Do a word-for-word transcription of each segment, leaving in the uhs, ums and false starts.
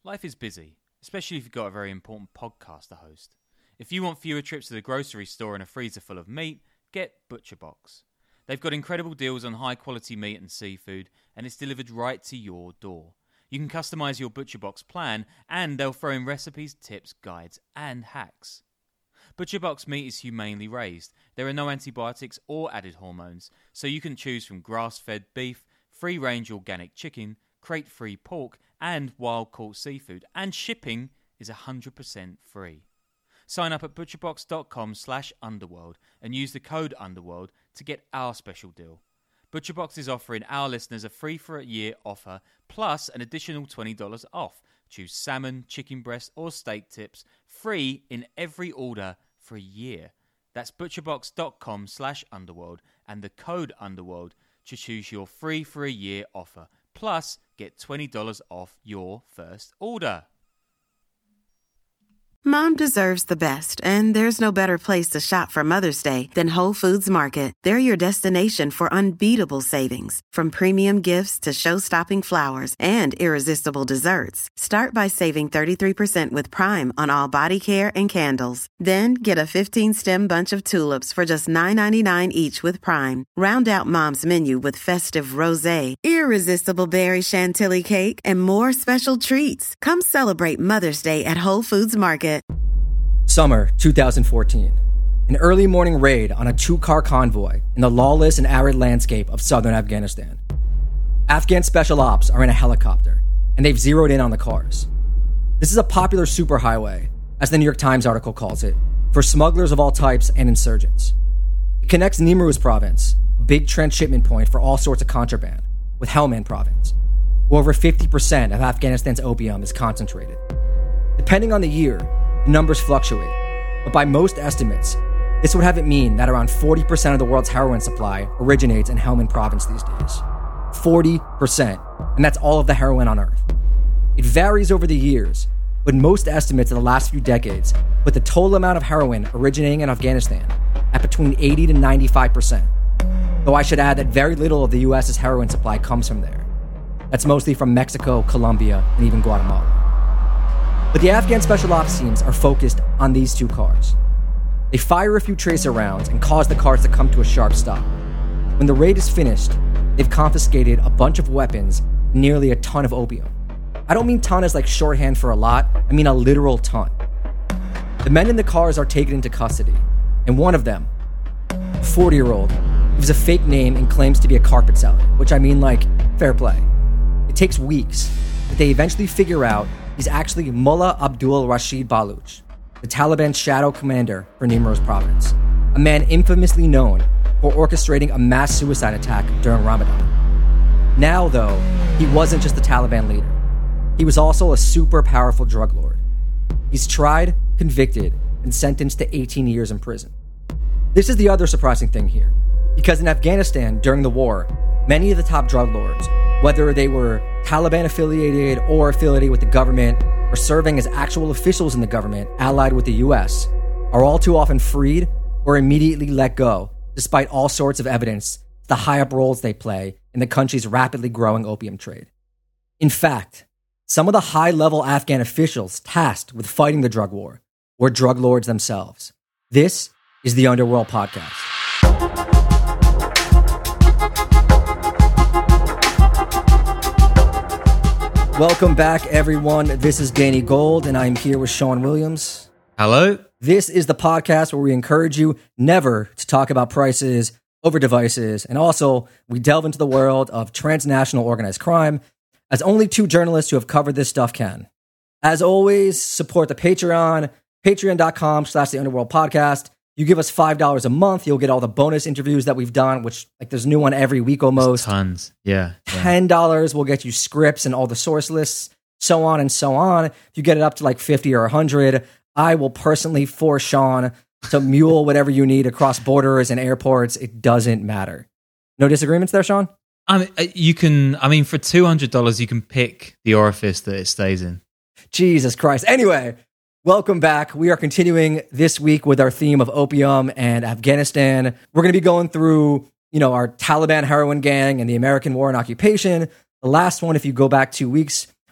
Life is busy, especially if you've got a very important podcast to host. If you want fewer trips to the grocery store and a freezer full of meat, get ButcherBox. They've got incredible deals on high-quality meat and seafood, and it's delivered right to your door. You can customize your ButcherBox plan, and they'll throw in recipes, tips, guides, and hacks. ButcherBox meat is humanely raised. There are no antibiotics or added hormones, so you can choose from grass-fed beef, free-range organic chicken, crate-free pork, and wild-caught seafood, and shipping is one hundred percent free. Sign up at butcherbox.com slash underworld and use the code underworld to get our special deal. ButcherBox is offering our listeners a free for a year offer plus an additional twenty dollars off. Choose salmon, chicken breast, or steak tips free in every order for a year. That's butcherbox.com slash underworld and the code underworld to choose your free for a year offer. Plus, get twenty dollars off your first order. Mom deserves the best, and there's no better place to shop for Mother's Day than Whole Foods Market. They're your destination for unbeatable savings, from premium gifts to show-stopping flowers and irresistible desserts. Start by saving thirty-three percent with Prime on all body care and candles. Then get a fifteen-stem bunch of tulips for just nine ninety-nine each with Prime. Round out Mom's menu with festive rosé, irresistible berry chantilly cake, and more special treats. Come celebrate Mother's Day at Whole Foods Market. Summer two thousand fourteen. An early morning raid on a two-car convoy in the lawless and arid landscape of southern Afghanistan. Afghan special ops are in a helicopter, and they've zeroed in on the cars. This is a popular superhighway, as the New York Times article calls it, for smugglers of all types and insurgents. It connects Nimruz province, a big transshipment point for all sorts of contraband, with Helmand province, where over fifty percent of Afghanistan's opium is concentrated. Depending on the year, the numbers fluctuate, but by most estimates, this would have it mean that around forty percent of the world's heroin supply originates in Helmand province these days. forty percent, and that's all of the heroin on Earth. It varies over the years, but most estimates of the last few decades put the total amount of heroin originating in Afghanistan at between eighty to ninety-five percent. Though I should add that very little of the U S's heroin supply comes from there. That's mostly from Mexico, Colombia, and even Guatemala. But the Afghan special ops teams are focused on these two cars. They fire a few tracer rounds and cause the cars to come to a sharp stop. When the raid is finished, they've confiscated a bunch of weapons and nearly a ton of opium. I don't mean ton as like shorthand for a lot, I mean a literal ton. The men in the cars are taken into custody, and one of them, a forty-year-old, gives a fake name and claims to be a carpet seller, which I mean like, fair play. It takes weeks, but they eventually figure out he's actually Mullah Abdul Rashid Baluch, the Taliban's shadow commander for Nimruz province, a man infamously known for orchestrating a mass suicide attack during Ramadan. Now, though, he wasn't just the Taliban leader. He was also a super powerful drug lord. He's tried, convicted, and sentenced to eighteen years in prison. This is the other surprising thing here, because in Afghanistan during the war, many of the top drug lords, whether they were Taliban affiliated or affiliated with the government or serving as actual officials in the government allied with the U S, are all too often freed or immediately let go, despite all sorts of evidence of the high-up roles they play in the country's rapidly growing opium trade. In fact, some of the high-level Afghan officials tasked with fighting the drug war were drug lords themselves. This is the Underworld Podcast. Welcome back, everyone. This is Danny Gold, and I'm here with Sean Williams. Hello. This is the podcast where we encourage you never to talk about prices over devices, and also we delve into the world of transnational organized crime, as only two journalists who have covered this stuff can. As always, support the Patreon, patreon.com slash the Underworld Podcast. You give us five dollars a month, you'll get all the bonus interviews that we've done, which, like, there's new one every week almost. There's tons, yeah, yeah. ten dollars will get you scripts and all the source lists, so on and so on. If you get it up to like fifty or one hundred, I will personally force Sean to mule whatever you need across borders and airports. It doesn't matter. No disagreements there, Sean? I mean, you can, I mean, for two hundred dollars, you can pick the orifice that it stays in. Jesus Christ. Anyway, welcome back. We are continuing this week with our theme of opium and Afghanistan. We're going to be going through, you know, our Taliban heroin gang and the American war and occupation. The last one, if you go back two weeks,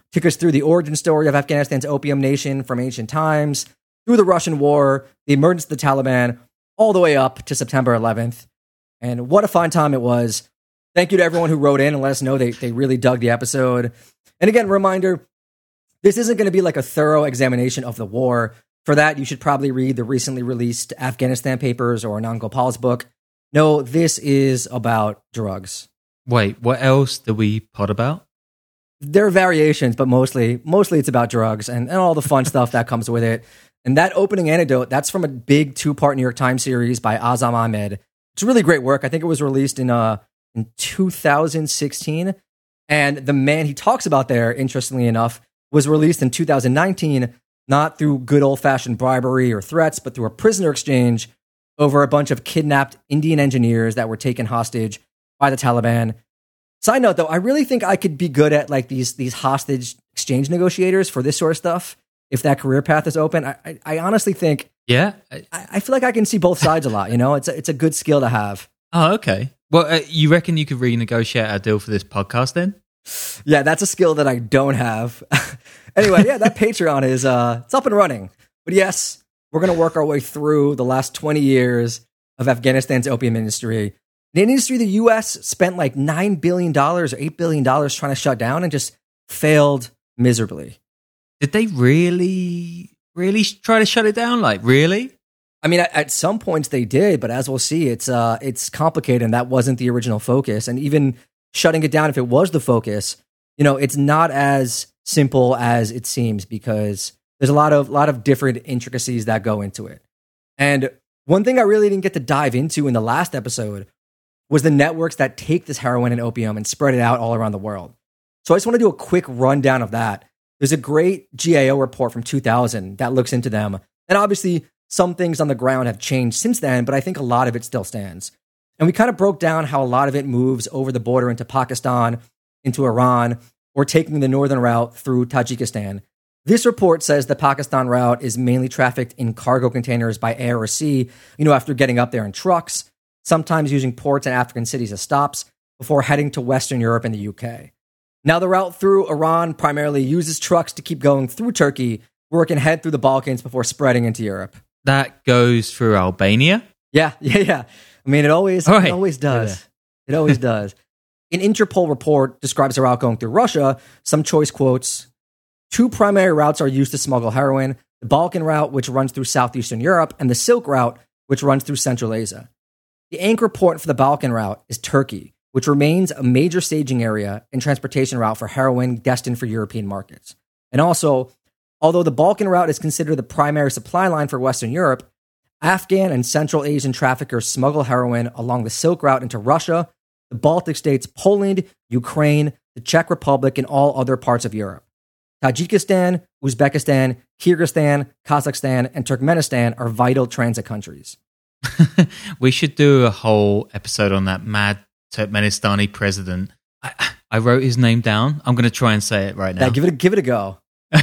took us through the origin story of Afghanistan's opium nation from ancient times, through the Russian War, the emergence of the Taliban, all the way up to September eleventh. And what a fun time it was. Thank you to everyone who wrote in and let us know they, they really dug the episode. And again, reminder, this isn't going to be like a thorough examination of the war. For that, you should probably read the recently released Afghanistan papers or Anand Gopal's book. No, this is about drugs. Wait, what else do we pod about? There are variations, but mostly mostly it's about drugs and, and all the fun stuff that comes with it. And that opening anecdote, that's from a big two-part New York Times series by Azam Ahmed. It's really great work. I think it was released in uh in two thousand sixteen. And the man he talks about there, interestingly enough, was released in two thousand nineteen, not through good old-fashioned bribery or threats, but through a prisoner exchange over a bunch of kidnapped Indian engineers that were taken hostage by the Taliban. Side note, though, I really think I could be good at like these these hostage exchange negotiators for this sort of stuff. If that career path is open, I, I, I honestly think, yeah, I, I feel like I can see both sides a lot. You know, it's a, it's a good skill to have. Oh, okay. Well, uh, you reckon you could renegotiate our deal for this podcast then? Yeah, that's a skill that I don't have. Anyway, yeah, that Patreon is uh, it's up and running. But yes, we're gonna work our way through the last twenty years of Afghanistan's opium industry. The industry the U S spent like nine billion dollars or eight billion dollars trying to shut down and just failed miserably. Did they really, really try to shut it down? Like, really? I mean, at, at some points they did, but as we'll see, it's uh, it's complicated, and that wasn't the original focus. And even shutting it down, if it was the focus, you know, it's not as simple as it seems because there's a lot of lot of different intricacies that go into it. And one thing I really didn't get to dive into in the last episode was the networks that take this heroin and opium and spread it out all around the world. So I just want to do a quick rundown of that. There's a great G A O report from two thousand that looks into them. And obviously, some things on the ground have changed since then, but I think a lot of it still stands. And we kind of broke down how a lot of it moves over the border into Pakistan, into Iran, or taking the northern route through Tajikistan. This report says the Pakistan route is mainly trafficked in cargo containers by air or sea, you know, after getting up there in trucks, sometimes using ports and African cities as stops before heading to Western Europe and the U K. Now, the route through Iran primarily uses trucks to keep going through Turkey, where it can head through the Balkans before spreading into Europe. That goes through Albania? Yeah, yeah, yeah. I mean, it always, right. it always does. It always does. An Interpol report describes a route going through Russia. Some choice quotes. Two primary routes are used to smuggle heroin. The Balkan route, which runs through southeastern Europe, and the Silk route, which runs through Central Asia. The anchor point for the Balkan route is Turkey, which remains a major staging area and transportation route for heroin destined for European markets. And also, although the Balkan route is considered the primary supply line for Western Europe, Afghan and Central Asian traffickers smuggle heroin along the Silk route into Russia, the Baltic states, Poland, Ukraine, the Czech Republic, and all other parts of Europe. Tajikistan, Uzbekistan, Kyrgyzstan, Kazakhstan, and Turkmenistan are vital transit countries. We should do a whole episode on that mad Turkmenistani president. I, I wrote his name down. I'm going to try and say it right now. Yeah, give it a, give it a go.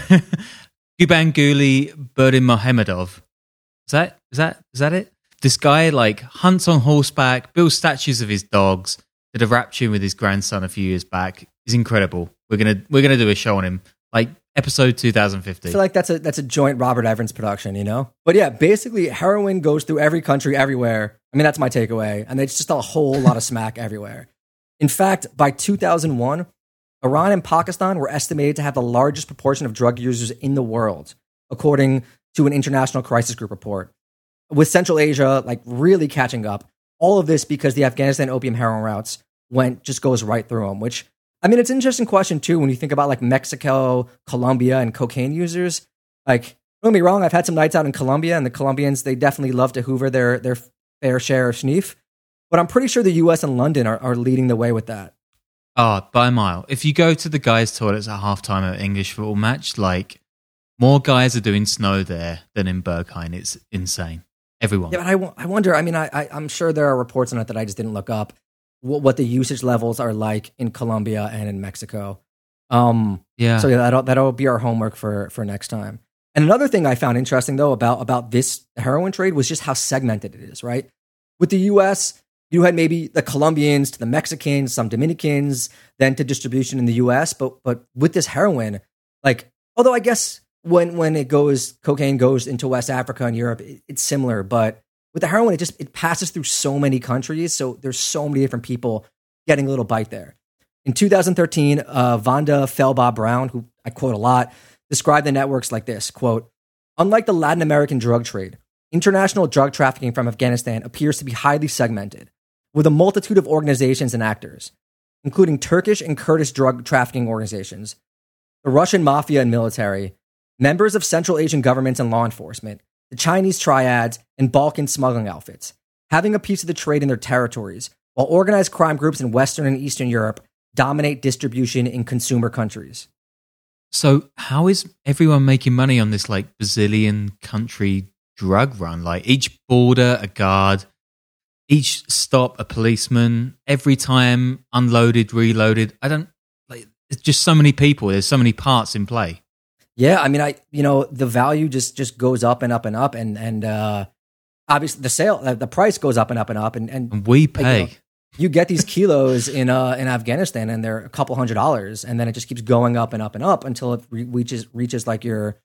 Gurbanguly Berdimuhamedov. Is that is that is that it? This guy like hunts on horseback, builds statues of his dogs. Did a rap tune with his grandson a few years back. He's incredible. We're gonna we're gonna do a show on him, like episode two thousand fifty. I feel like that's a that's a joint Robert Evans production, you know. But yeah, basically heroin goes through every country, everywhere. I mean, that's my takeaway, and it's just a whole lot of smack everywhere. In fact, by two thousand one, Iran and Pakistan were estimated to have the largest proportion of drug users in the world, according to an international crisis group report. With Central Asia, like really catching up, all of this because the Afghanistan opium heroin routes went just goes right through them. Which, I mean, it's an interesting question too when you think about like Mexico, Colombia, and cocaine users. Like, don't get me wrong, I've had some nights out in Colombia, and the Colombians, they definitely love to hoover their their fair share of schneef. But I'm pretty sure the U S and London are, are leading the way with that. Oh, by a mile. If you go to the guys' toilets at halftime of an English football match, like, more guys are doing snow there than in Berghain. It's insane. Everyone. Yeah, but I, I wonder, I mean, I, I, I'm sure there are reports on it that I just didn't look up, what, what the usage levels are like in Colombia and in Mexico. Um, yeah. So yeah, that'll, that'll be our homework for, for next time. And another thing I found interesting, though, about, about this heroin trade was just how segmented it is, right? With the U S, you had maybe the Colombians to the Mexicans, some Dominicans, then to distribution in the U S. But but with this heroin, Like, although I guess when when it goes, cocaine goes into West Africa and Europe, it, it's similar. But with the heroin, it just it passes through so many countries. So there's so many different people getting a little bite there. In two thousand thirteen, uh, Vonda Felbaugh Brown, who I quote a lot, described the networks like this, quote, "Unlike the Latin American drug trade, international drug trafficking from Afghanistan appears to be highly segmented, with a multitude of organizations and actors, including Turkish and Kurdish drug trafficking organizations, the Russian mafia and military, members of Central Asian governments and law enforcement, the Chinese triads, and Balkan smuggling outfits, having a piece of the trade in their territories, while organized crime groups in Western and Eastern Europe dominate distribution in consumer countries." So how is everyone making money on this like bazillion country drug run? Like each border, a guard, each stop, a policeman, every time unloaded, reloaded. I don't like, it's just so many people. There's so many parts in play. Yeah. I mean, I, you know, the value just, just goes up and up and up. And, and, uh, obviously the sale, uh, the price goes up and up and up. And, and, and we pay. You know, you get these kilos in uh, in Afghanistan, and they're a couple hundred dollars, and then it just keeps going up and up and up until it re- reaches reaches like your,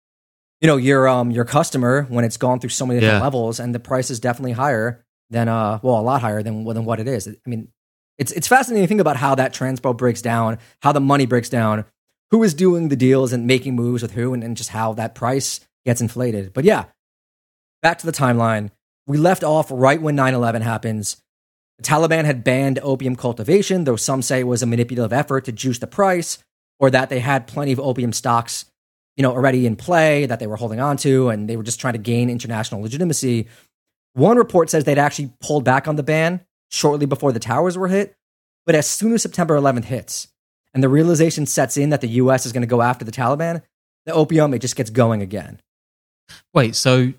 you know, your um your customer when it's gone through so many different yeah. levels, and the price is definitely higher than uh well a lot higher than than what it is. I mean, it's it's fascinating to think about how that transpo breaks down, how the money breaks down, who is doing the deals and making moves with who, and, and just how that price gets inflated. But yeah, back to the timeline. We left off right when nine eleven happens. The Taliban had banned opium cultivation, though some say it was a manipulative effort to juice the price, or that they had plenty of opium stocks, you know, already in play that they were holding on to, and they were just trying to gain international legitimacy. One report says they'd actually pulled back on the ban shortly before the towers were hit, but as soon as September eleventh hits, and the realization sets in that the U S is going to go after the Taliban, the opium, it just gets going again. Wait, so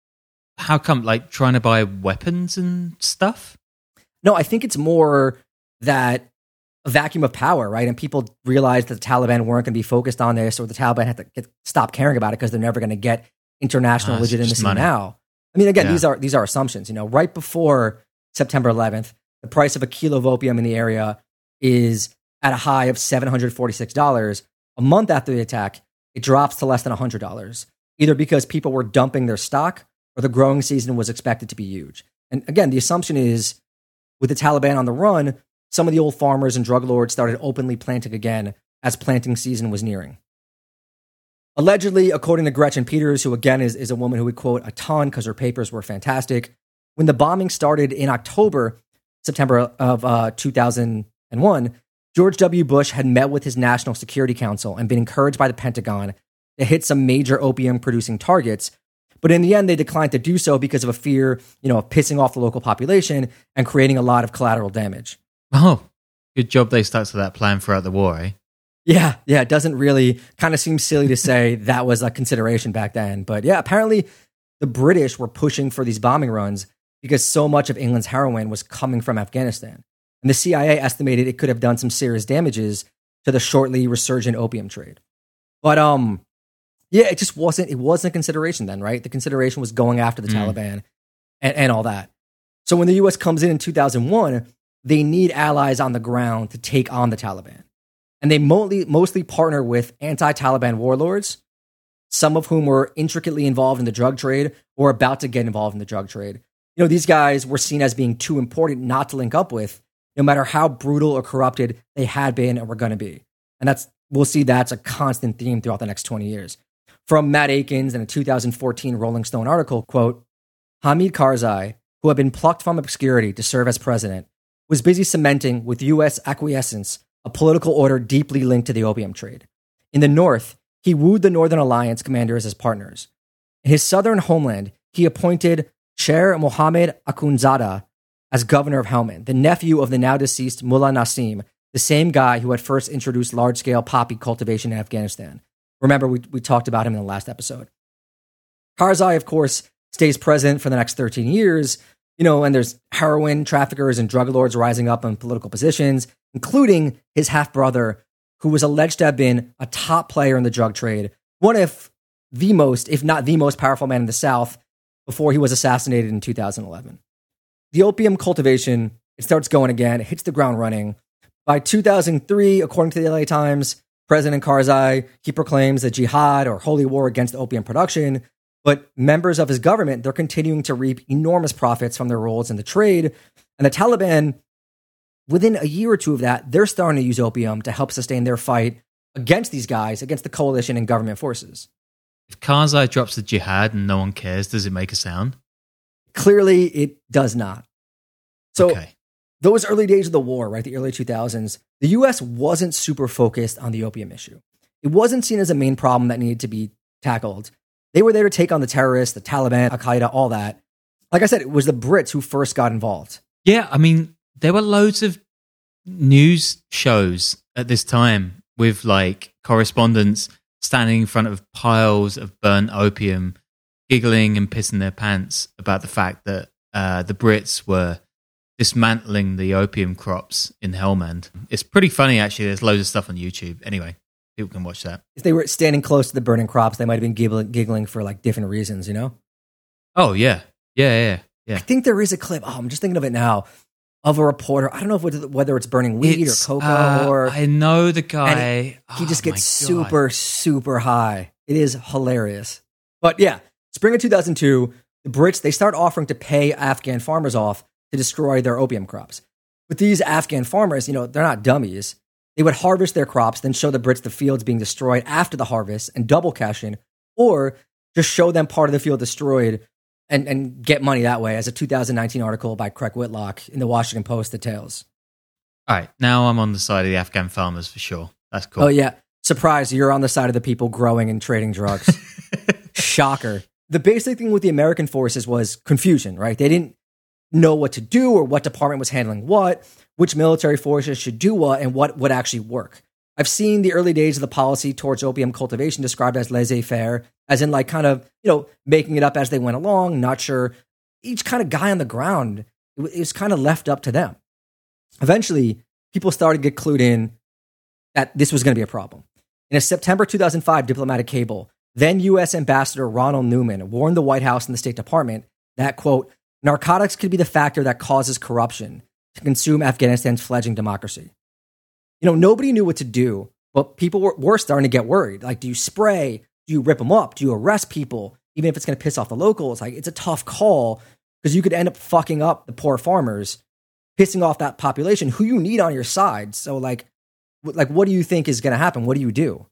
how come, like, trying to buy weapons and stuff? No, I think it's more that a vacuum of power, right? And people realized that the Taliban weren't going to be focused on this, or the Taliban had to get, stop caring about it because they're never going to get international oh, legitimacy now. I mean, again, yeah. these are these are assumptions. You know, right before September eleventh, the price of a kilo of opium in the area is at a high of seven hundred forty-six dollars. A month after the attack, it drops to less than one hundred dollars, either because people were dumping their stock or the growing season was expected to be huge. And again, the assumption is, with the Taliban on the run, some of the old farmers and drug lords started openly planting again as planting season was nearing. Allegedly, according to Gretchen Peters, who again is, is a woman who we quote a ton because her papers were fantastic, when the bombing started in October, September of uh, two thousand one, George W. Bush had met with his National Security Council and been encouraged by the Pentagon to hit some major opium-producing targets. But in the end, they declined to do so because of a fear, you know, of pissing off the local population and creating a lot of collateral damage. Oh, good job they stuck to that plan throughout the war, eh? Yeah, yeah, it doesn't really, kind of seem silly to say that was a consideration back then. But yeah, apparently the British were pushing for these bombing runs because so much of England's heroin was coming from Afghanistan. And the C I A estimated it could have done some serious damages to the shortly resurgent opium trade. But, um... yeah, it just wasn't, it wasn't a consideration then, right? The consideration was going after the mm. Taliban and, and all that. So when the U S comes in in two thousand one, they need allies on the ground to take on the Taliban. And they mostly, mostly partner with anti-Taliban warlords, some of whom were intricately involved in the drug trade or about to get involved in the drug trade. You know, these guys were seen as being too important not to link up with, no matter how brutal or corrupted they had been and were going to be. And that's, we'll see that's a constant theme throughout the next twenty years. From Matt Akins in a two thousand fourteen Rolling Stone article, quote, Hamid Karzai, who had been plucked from obscurity to serve as president, was busy cementing with U S acquiescence a political order deeply linked to the opium trade. In the north, he wooed the Northern Alliance commanders as partners. In his southern homeland, he appointed Sher Mohammed Akhundzada as governor of Helmand, the nephew of the now-deceased Mullah Nasim, the same guy who had first introduced large-scale poppy cultivation in Afghanistan. Remember, we, we talked about him in the last episode. Karzai, of course, stays president for the next thirteen years, you know, and there's heroin traffickers and drug lords rising up in political positions, including his half-brother, who was alleged to have been a top player in the drug trade, one of the most, if not the most powerful man in the South, before he was assassinated in two thousand eleven. The opium cultivation, it starts going again, it hits the ground running. By two thousand three, according to the L A Times, President Karzai, he proclaims a jihad or holy war against opium production, but members of his government, they're continuing to reap enormous profits from their roles in the trade. And the Taliban, within a year or two of that, they're starting to use opium to help sustain their fight against these guys, against the coalition and government forces. If Karzai drops the jihad and no one cares, does it make a sound? Clearly, it does not. So okay. Those early days of the war, right, the early two thousands, the U S wasn't super focused on the opium issue. It wasn't seen as a main problem that needed to be tackled. They were there to take on the terrorists, the Taliban, Al-Qaeda, all that. Like I said, it was the Brits who first got involved. Yeah, I mean, there were loads of news shows at this time with like correspondents standing in front of piles of burnt opium, giggling and pissing their pants about the fact that uh, the Brits were dismantling the opium crops in Helmand. It's pretty funny, actually. There's loads of stuff on YouTube. Anyway, people can watch that. If they were standing close to the burning crops, they might have been giggling, giggling for like different reasons, you know? Oh, yeah. Yeah, yeah, yeah. I think there is a clip. Oh, I'm just thinking of it now. Of a reporter. I don't know if, whether it's burning weed it's, or coca uh, or... I know the guy. He, he oh, just gets super, super high. It is hilarious. But yeah, spring of two thousand two, the Brits, they start offering to pay Afghan farmers off to destroy their opium crops. But these Afghan farmers, you know, they're not dummies. They would harvest their crops, then show the Brits the fields being destroyed after the harvest and double cash in, or just show them part of the field destroyed and, and get money that way, as a two thousand nineteen article by Craig Whitlock in the Washington Post details. All right, now I'm on the side of the Afghan farmers for sure. That's cool. Oh, yeah. Surprise, you're on the side of the people growing and trading drugs. Shocker. The basic thing with the American forces was confusion, right? They didn't know what to do or what department was handling what, which military forces should do what, and what would actually work. I've seen the early days of the policy towards opium cultivation described as laissez-faire, as in like kind of, you know, making it up as they went along, not sure. Each kind of guy on the ground, it was kind of left up to them. Eventually, people started to get clued in that this was going to be a problem. In a September two thousand five diplomatic cable, then U S Ambassador Ronald Newman warned the White House and the State Department that, quote, narcotics could be the factor that causes corruption to consume Afghanistan's fledgling democracy. You know, nobody knew what to do, but people were, were starting to get worried. Like, do you spray? Do you rip them up? Do you arrest people? Even if it's going to piss off the locals, like, it's a tough call because you could end up fucking up the poor farmers, pissing off that population who you need on your side. So, like, w- like, what do you think is going to happen? What do you do?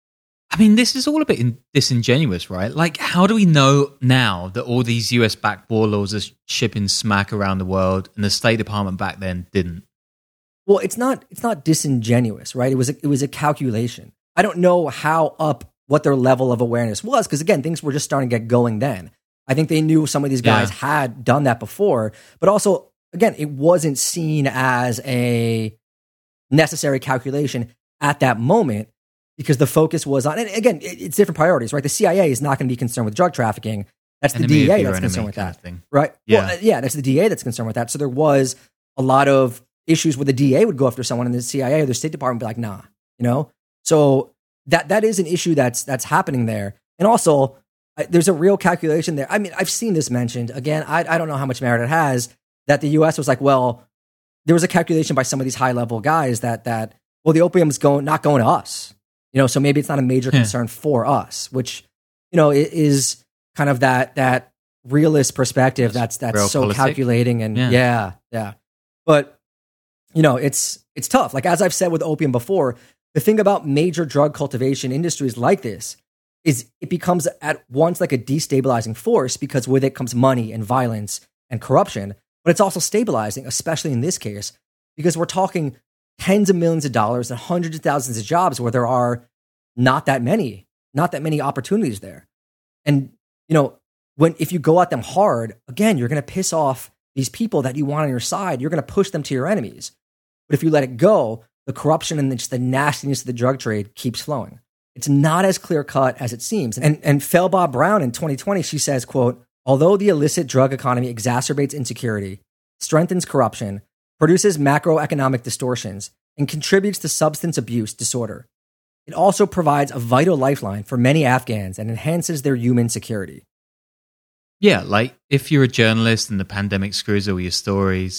I mean, this is all a bit in- disingenuous, right? Like, how do we know now that all these U S-backed warlords are shipping smack around the world and the State Department back then didn't? Well, it's not it's not disingenuous, right? It was a, it was a calculation. I don't know how up what their level of awareness was, because again, things were just starting to get going then. I think they knew some of these guys yeah. had done that before, but also, again, it wasn't seen as a necessary calculation at that moment because the focus was on, and again, it, it's different priorities, right? The C I A is not going to be concerned with drug trafficking. That's the enemy D E A that's concerned with that, thing. Right? Yeah. Well, yeah, that's the D E A that's concerned with that. So there was a lot of issues where the D E A would go after someone and the C I A or the State Department would be like, nah, you know? So that that is an issue that's that's happening there. And also, I, there's a real calculation there. I mean, I've seen this mentioned. Again, I, I don't know how much merit it has, that the U S was like, well, there was a calculation by some of these high-level guys that, that well, the opium's going, not going to us. You know, so maybe it's not a major yeah. concern for us, which, you know, is kind of that that realist perspective that's that's, that's so politic. calculating. And yeah. yeah, yeah. But you know, it's it's tough. Like, as I've said with opium before, the thing about major drug cultivation industries like this is it becomes at once like a destabilizing force because with it comes money and violence and corruption, but it's also stabilizing, especially in this case, because we're talking tens of millions of dollars and hundreds of thousands of jobs where there are not that many, not that many opportunities there. And, you know, when if you go at them hard, again, you're going to piss off these people that you want on your side. You're going to push them to your enemies. But if you let it go, the corruption and just the nastiness of the drug trade keeps flowing. It's not as clear-cut as it seems. And, and Felba Brown in twenty twenty, she says, quote, although the illicit drug economy exacerbates insecurity, strengthens corruption, produces macroeconomic distortions, and contributes to substance abuse disorder, it also provides a vital lifeline for many Afghans and enhances their human security. Yeah, like if you're a journalist and the pandemic screws all your stories,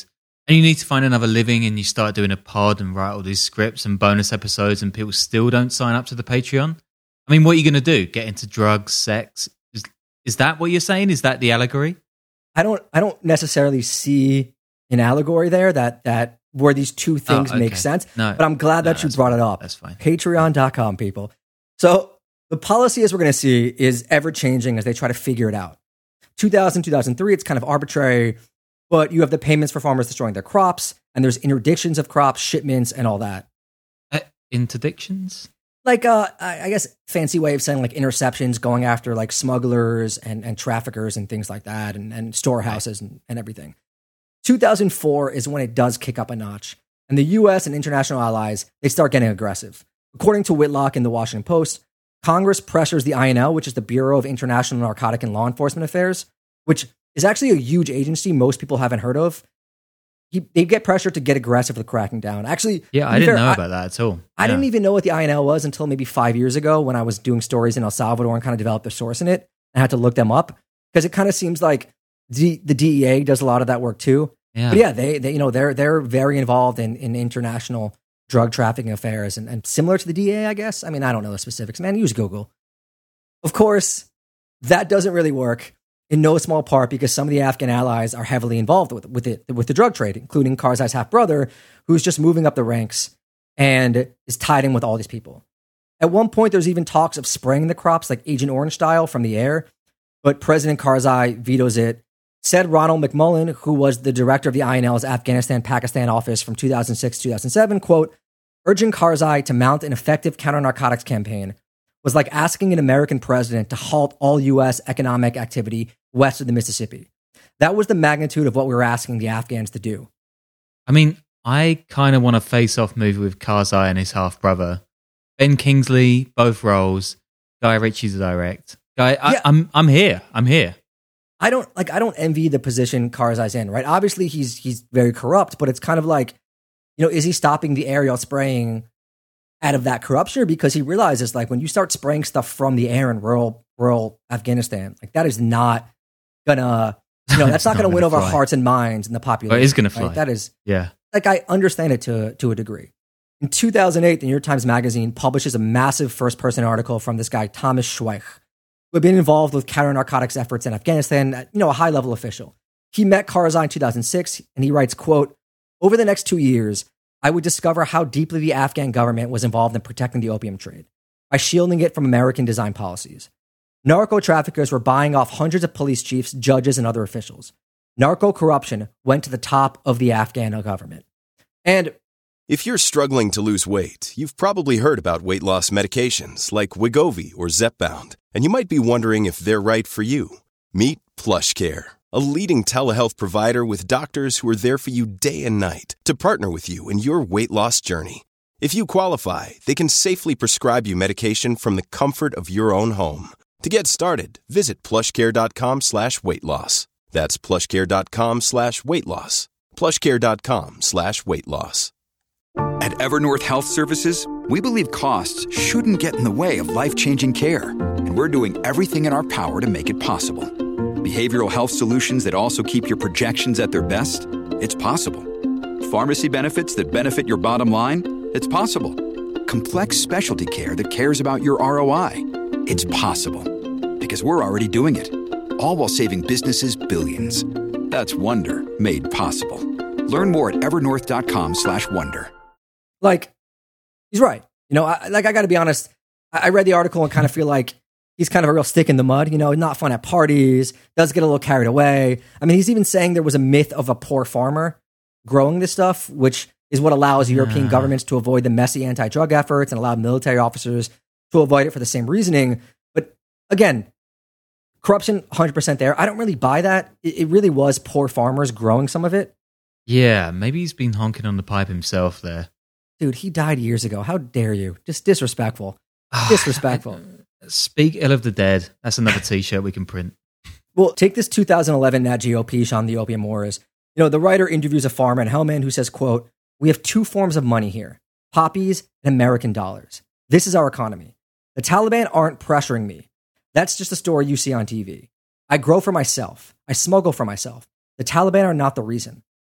And you need to find another living and you start doing a pod and write all these scripts and bonus episodes and people still don't sign up to the Patreon. I mean, what are you going to do? Get into drugs, sex? Is, is that what you're saying? Is that the allegory? I don't I don't necessarily see an allegory there that that where these two things oh, okay. make sense. No, but I'm glad no, that you brought fine. it up. That's fine. Patreon dot com, people. So the policy, as we're going to see, is ever changing as they try to figure it out. two thousand, two thousand three, it's kind of arbitrary, but you have the payments for farmers destroying their crops, and there's interdictions of crops, shipments, and all that. Uh, interdictions? Like, uh, I guess, fancy way of saying like interceptions, going after like smugglers and, and traffickers and things like that, and, and storehouses and, and everything. two thousand four is when it does kick up a notch, and the U S and international allies, they start getting aggressive. According to Whitlock in the Washington Post, Congress pressures the I N L, which is the Bureau of International Narcotic and Law Enforcement Affairs, which is actually a huge agency most people haven't heard of. He, they get pressure to get aggressive with cracking down. Actually, yeah, I didn't fair, know about I, that at all. I yeah. didn't even know what the I N L was until maybe five years ago when I was doing stories in El Salvador and kind of developed a source in it. I had to look them up because it kind of seems like the, the D E A does a lot of that work too. Yeah. But yeah, they, they you know they're they're very involved in, in international drug trafficking affairs and, and similar to the D E A, I guess. I mean, I don't know the specifics, man. Use Google. Of course, that doesn't really work in no small part because some of the Afghan allies are heavily involved with with it with the drug trade, including Karzai's half brother, who's just moving up the ranks and is tied in with all these people. At one point, there's even talks of spraying the crops like Agent Orange style from the air, but President Karzai vetoes it. Said Ronald McMullen, who was the director of the I N L's Afghanistan-Pakistan office from two thousand six to two thousand seven, quote, urging Karzai to mount an effective counter-narcotics campaign was like asking an American president to halt all U S economic activity west of the Mississippi. That was the magnitude of what we were asking the Afghans to do. I mean, I kind of want a face-off movie with Karzai and his half-brother. Ben Kingsley, both roles. Guy Ritchie's the direct. Guy, I, yeah. I'm, I'm here. I'm here. I don't like. I don't envy the position Karzai's in. Right? Obviously, he's he's very corrupt, but it's kind of like, you know, is he stopping the aerial spraying out of that corruption, because he realizes like when you start spraying stuff from the air in rural rural Afghanistan, like that is not gonna, you know, that's not, not gonna win over fly. hearts and minds in the population. But it is gonna fly. Right? That is, yeah. Like I understand it to to a degree. In two thousand eight, the New York Times Magazine publishes a massive first person article from this guy Thomas Schweich, who had been involved with counter narcotics efforts in Afghanistan. You know, a high level official. He met Karzai in two thousand six, and he writes, "quote Over the next two years." I would discover how deeply the Afghan government was involved in protecting the opium trade by shielding it from American design policies. Narco traffickers were buying off hundreds of police chiefs, judges, and other officials. Narco corruption went to the top of the Afghan government. And if you're struggling to lose weight, you've probably heard about weight loss medications like Wegovy or Zepbound, and you might be wondering if they're right for you. Meet PlushCare, a leading telehealth provider with doctors who are there for you day and night to partner with you in your weight loss journey. If you qualify, they can safely prescribe you medication from the comfort of your own home. To get started, visit plushcare.com slash weight loss. That's plushcare.com slash weight loss. plushcare.com slash weight loss. At Evernorth Health Services, we believe costs shouldn't get in the way of life-changing care, and we're doing everything in our power to make it possible. Behavioral health solutions that also keep your projections at their best? It's possible. Pharmacy benefits that benefit your bottom line? It's possible. Complex specialty care that cares about your R O I? It's possible. Because we're already doing it. All while saving businesses billions. That's Wonder made possible. Learn more at evernorth.com slash wonder. Like, he's right. You know, I, like I got to be honest, I, I read the article and kind of feel like he's kind of a real stick in the mud, you know, not fun at parties, does get a little carried away. I mean, he's even saying there was a myth of a poor farmer growing this stuff, which is what allows European yeah. governments to avoid the messy anti-drug efforts and allow military officers to avoid it for the same reasoning. But again, corruption, one hundred percent there. I don't really buy that. It, it really was poor farmers growing some of it. Yeah, maybe he's been honking on the pipe himself there. Dude, he died years ago. How dare you? Just disrespectful. Disrespectful. Speak ill of the dead. That's another t-shirt we can print. Well, take this two thousand eleven Nat Geo piece on the opium wars. You know, the writer interviews a farmer in Helmand who says, quote, "We have two forms of money here, poppies and American dollars. This is our economy. The Taliban aren't pressuring me. That's just a story you see on T V. I grow for myself. I smuggle for myself. The Taliban are not the reason.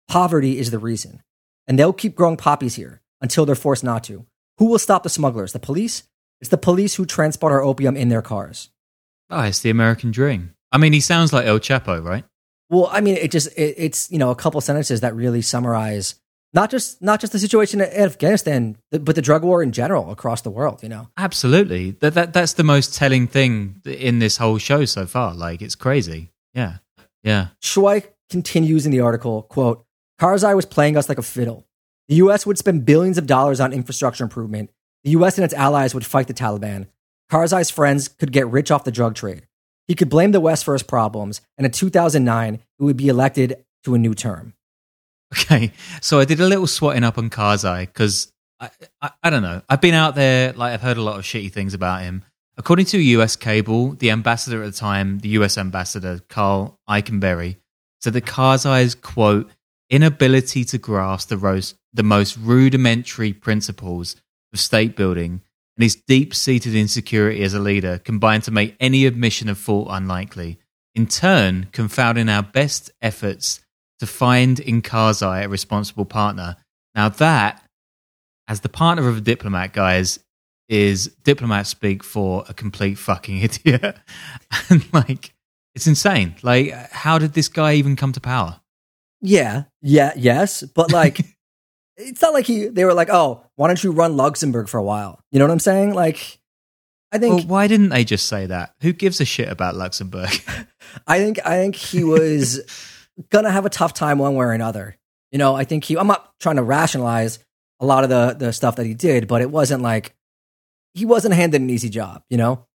Poverty is the reason. And they'll keep growing poppies here until they're forced not to. Who will stop the smugglers? The police? It's the police who transport our opium in their cars. Oh, it's the American dream. I mean, he sounds like El Chapo, right? Well, I mean, it just it, it's, you know, a couple sentences that really summarize not just not just the situation in Afghanistan, but the drug war in general across the world, you know? Absolutely. That, that That's the most telling thing in this whole show so far. Like, it's crazy. Yeah. Yeah. Choi continues in the article, quote, Karzai was playing us like a fiddle. The U S would spend billions of dollars on infrastructure improvement. The U S and its allies would fight the Taliban. Karzai's friends could get rich off the drug trade. He could blame the West for his problems, and in two thousand nine, he would be elected to a new term. Okay, so I did a little swatting up on Karzai because I, I, I don't know. I've been out there, like I've heard a lot of shitty things about him. According to U S cable, the ambassador at the time, the U S ambassador, Carl Eichenberry, said that Karzai's, quote, inability to grasp the, ros- the most rudimentary principles of state building and his deep-seated insecurity as a leader combined to make any admission of fault unlikely, in turn confounding our best efforts to find in Karzai a responsible partner. Now that, as the partner of a diplomat, guys, is diplomat speak for a complete fucking idiot. And, like, it's insane. Like, how did this guy even come to power? Yeah, yeah, yes, but, like... It's not like he. They were like, "Oh, why don't you run Luxembourg for a while?" You know what I'm saying? Like, I think. Well, why didn't they just say that? Who gives a shit about Luxembourg? I think. I think he was gonna have a tough time one way or another. You know, I think he. I'm not trying to rationalize a lot of the the stuff that he did, but it wasn't like he wasn't handed an easy job. You know?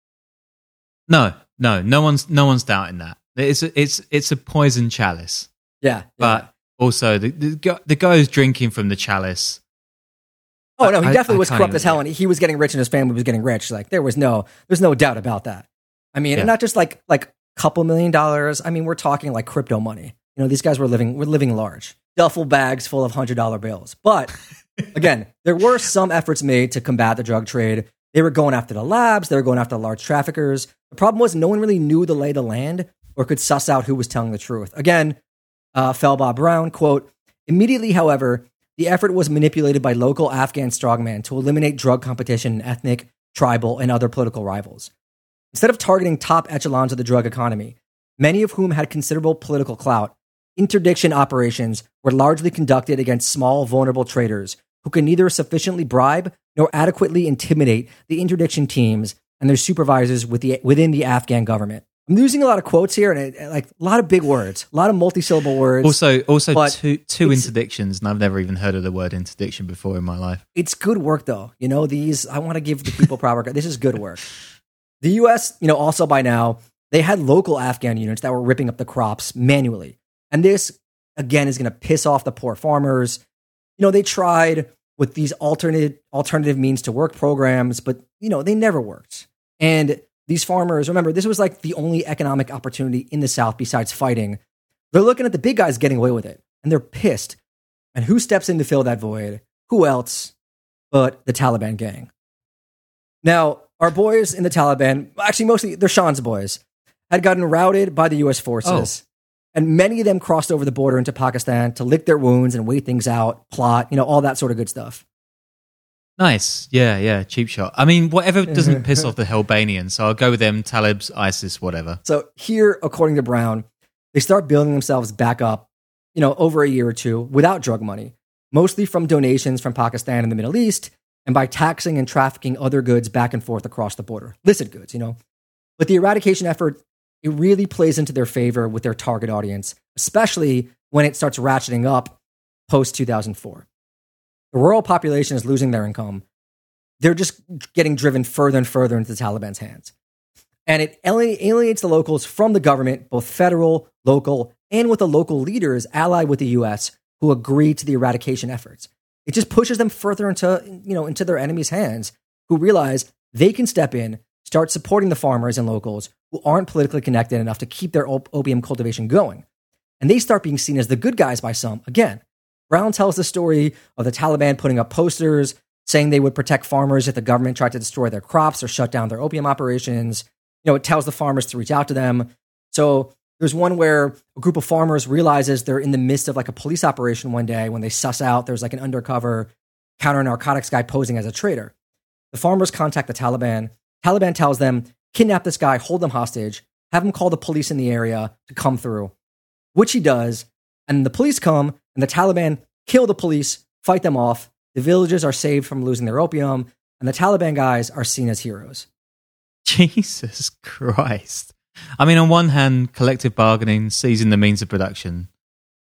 No, no, no one's no one's doubting that. It's a, it's it's a poison chalice. Yeah, but. Yeah. Also, the, the the guy who's drinking from the chalice. Oh no, he definitely I, I was corrupt as hell, and he was getting rich, and his family was getting rich. Like there was no, there's no doubt about that. I mean, yeah. and not just like like a couple million dollars. I mean, we're talking like crypto money. You know, these guys were living, were living large, duffel bags full of hundred dollar bills. But again, there were some efforts made to combat the drug trade. They were going after the labs. They were going after the large traffickers. The problem was no one really knew the lay of the land or could suss out who was telling the truth. Again. Uh, Felbaugh Brown, quote, immediately, however, the effort was manipulated by local Afghan strongmen to eliminate drug competition in ethnic, tribal, and other political rivals. Instead of targeting top echelons of the drug economy, many of whom had considerable political clout, interdiction operations were largely conducted against small, vulnerable traders who could neither sufficiently bribe nor adequately intimidate the interdiction teams and their supervisors with the, within the Afghan government. I'm using a lot of quotes here, and it, like a lot of big words, a lot of multi-syllable words. Also, also two two interdictions, and I've never even heard of the word interdiction before in my life. It's good work, though. You know, these I want to give the people proper. This is good work. The U S, you know, also by now they had local Afghan units that were ripping up the crops manually, and this again is going to piss off the poor farmers. You know, they tried with these alternate alternative means to work programs, but you know they never worked, and. These farmers, remember, this was like the only economic opportunity in the South besides fighting. They're looking at the big guys getting away with it, and they're pissed. And who steps in to fill that void? Who else but the Taliban gang? Now, our boys in the Taliban, actually mostly they're Sean's boys, had gotten routed by the U S forces. Oh. And many of them crossed over the border into Pakistan to lick their wounds and wait things out, plot, you know, all that sort of good stuff. Nice. Yeah, yeah. Cheap shot. I mean, whatever doesn't piss off the Albanians. So I'll go with them, Talibs, ISIS, whatever. So here, according to Brown, they start building themselves back up, you know, over a year or two without drug money, mostly from donations from Pakistan and the Middle East, and by taxing and trafficking other goods back and forth across the border. Illicit goods, you know. But the eradication effort, it really plays into their favor with their target audience, especially when it starts ratcheting up post two thousand four. The rural population is losing their income. They're just getting driven further and further into the Taliban's hands. And it alienates the locals from the government, both federal, local, and with the local leaders allied with the U S who agree to the eradication efforts. It just pushes them further into, you know, into their enemies' hands, who realize they can step in, start supporting the farmers and locals who aren't politically connected enough to keep their op- opium cultivation going. And they start being seen as the good guys by some, again. Brown tells the story of the Taliban putting up posters saying they would protect farmers if the government tried to destroy their crops or shut down their opium operations. You know, it tells the farmers to reach out to them. So There's one where a group of farmers realizes they're in the midst of like a police operation one day when they suss out there's like an undercover counter narcotics guy posing as a traitor. The farmers contact the Taliban. Taliban tells them, kidnap this guy, hold him hostage, have him call the police in the area to come through, which he does. And the police come and the Taliban kill the police, fight them off. The villagers are saved from losing their opium and the Taliban guys are seen as heroes. Jesus Christ. I mean, on one hand, collective bargaining, seizing the means of production.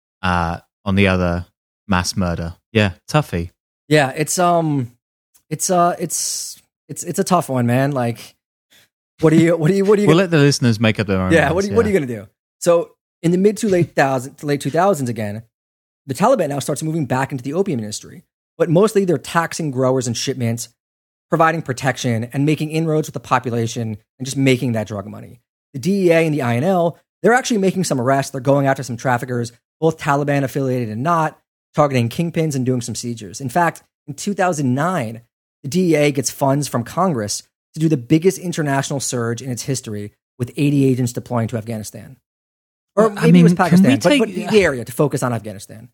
Uh, on the other, mass murder. Yeah, toughie. Yeah, it's um, it's uh, it's it's it's a tough one, man. Like, what do you, what do you, what do you? We'll let the listeners make up their own. Yeah, minds, what are you, yeah. what are you gonna do? So, in the mid to late thousand, late two thousands, again, the Taliban now starts moving back into the opium industry, but mostly they're taxing growers and shipments, providing protection, and making inroads with the population, and just making that drug money. The D E A and the I N L, they're actually making some arrests. They're going after some traffickers, both Taliban affiliated and not, targeting kingpins and doing some seizures. In fact, in two thousand nine, the D E A gets funds from Congress to do the biggest international surge in its history with eighty agents deploying to Afghanistan. Or Well, maybe I mean, it was can Pakistan, we take- but, but the area to focus on Afghanistan.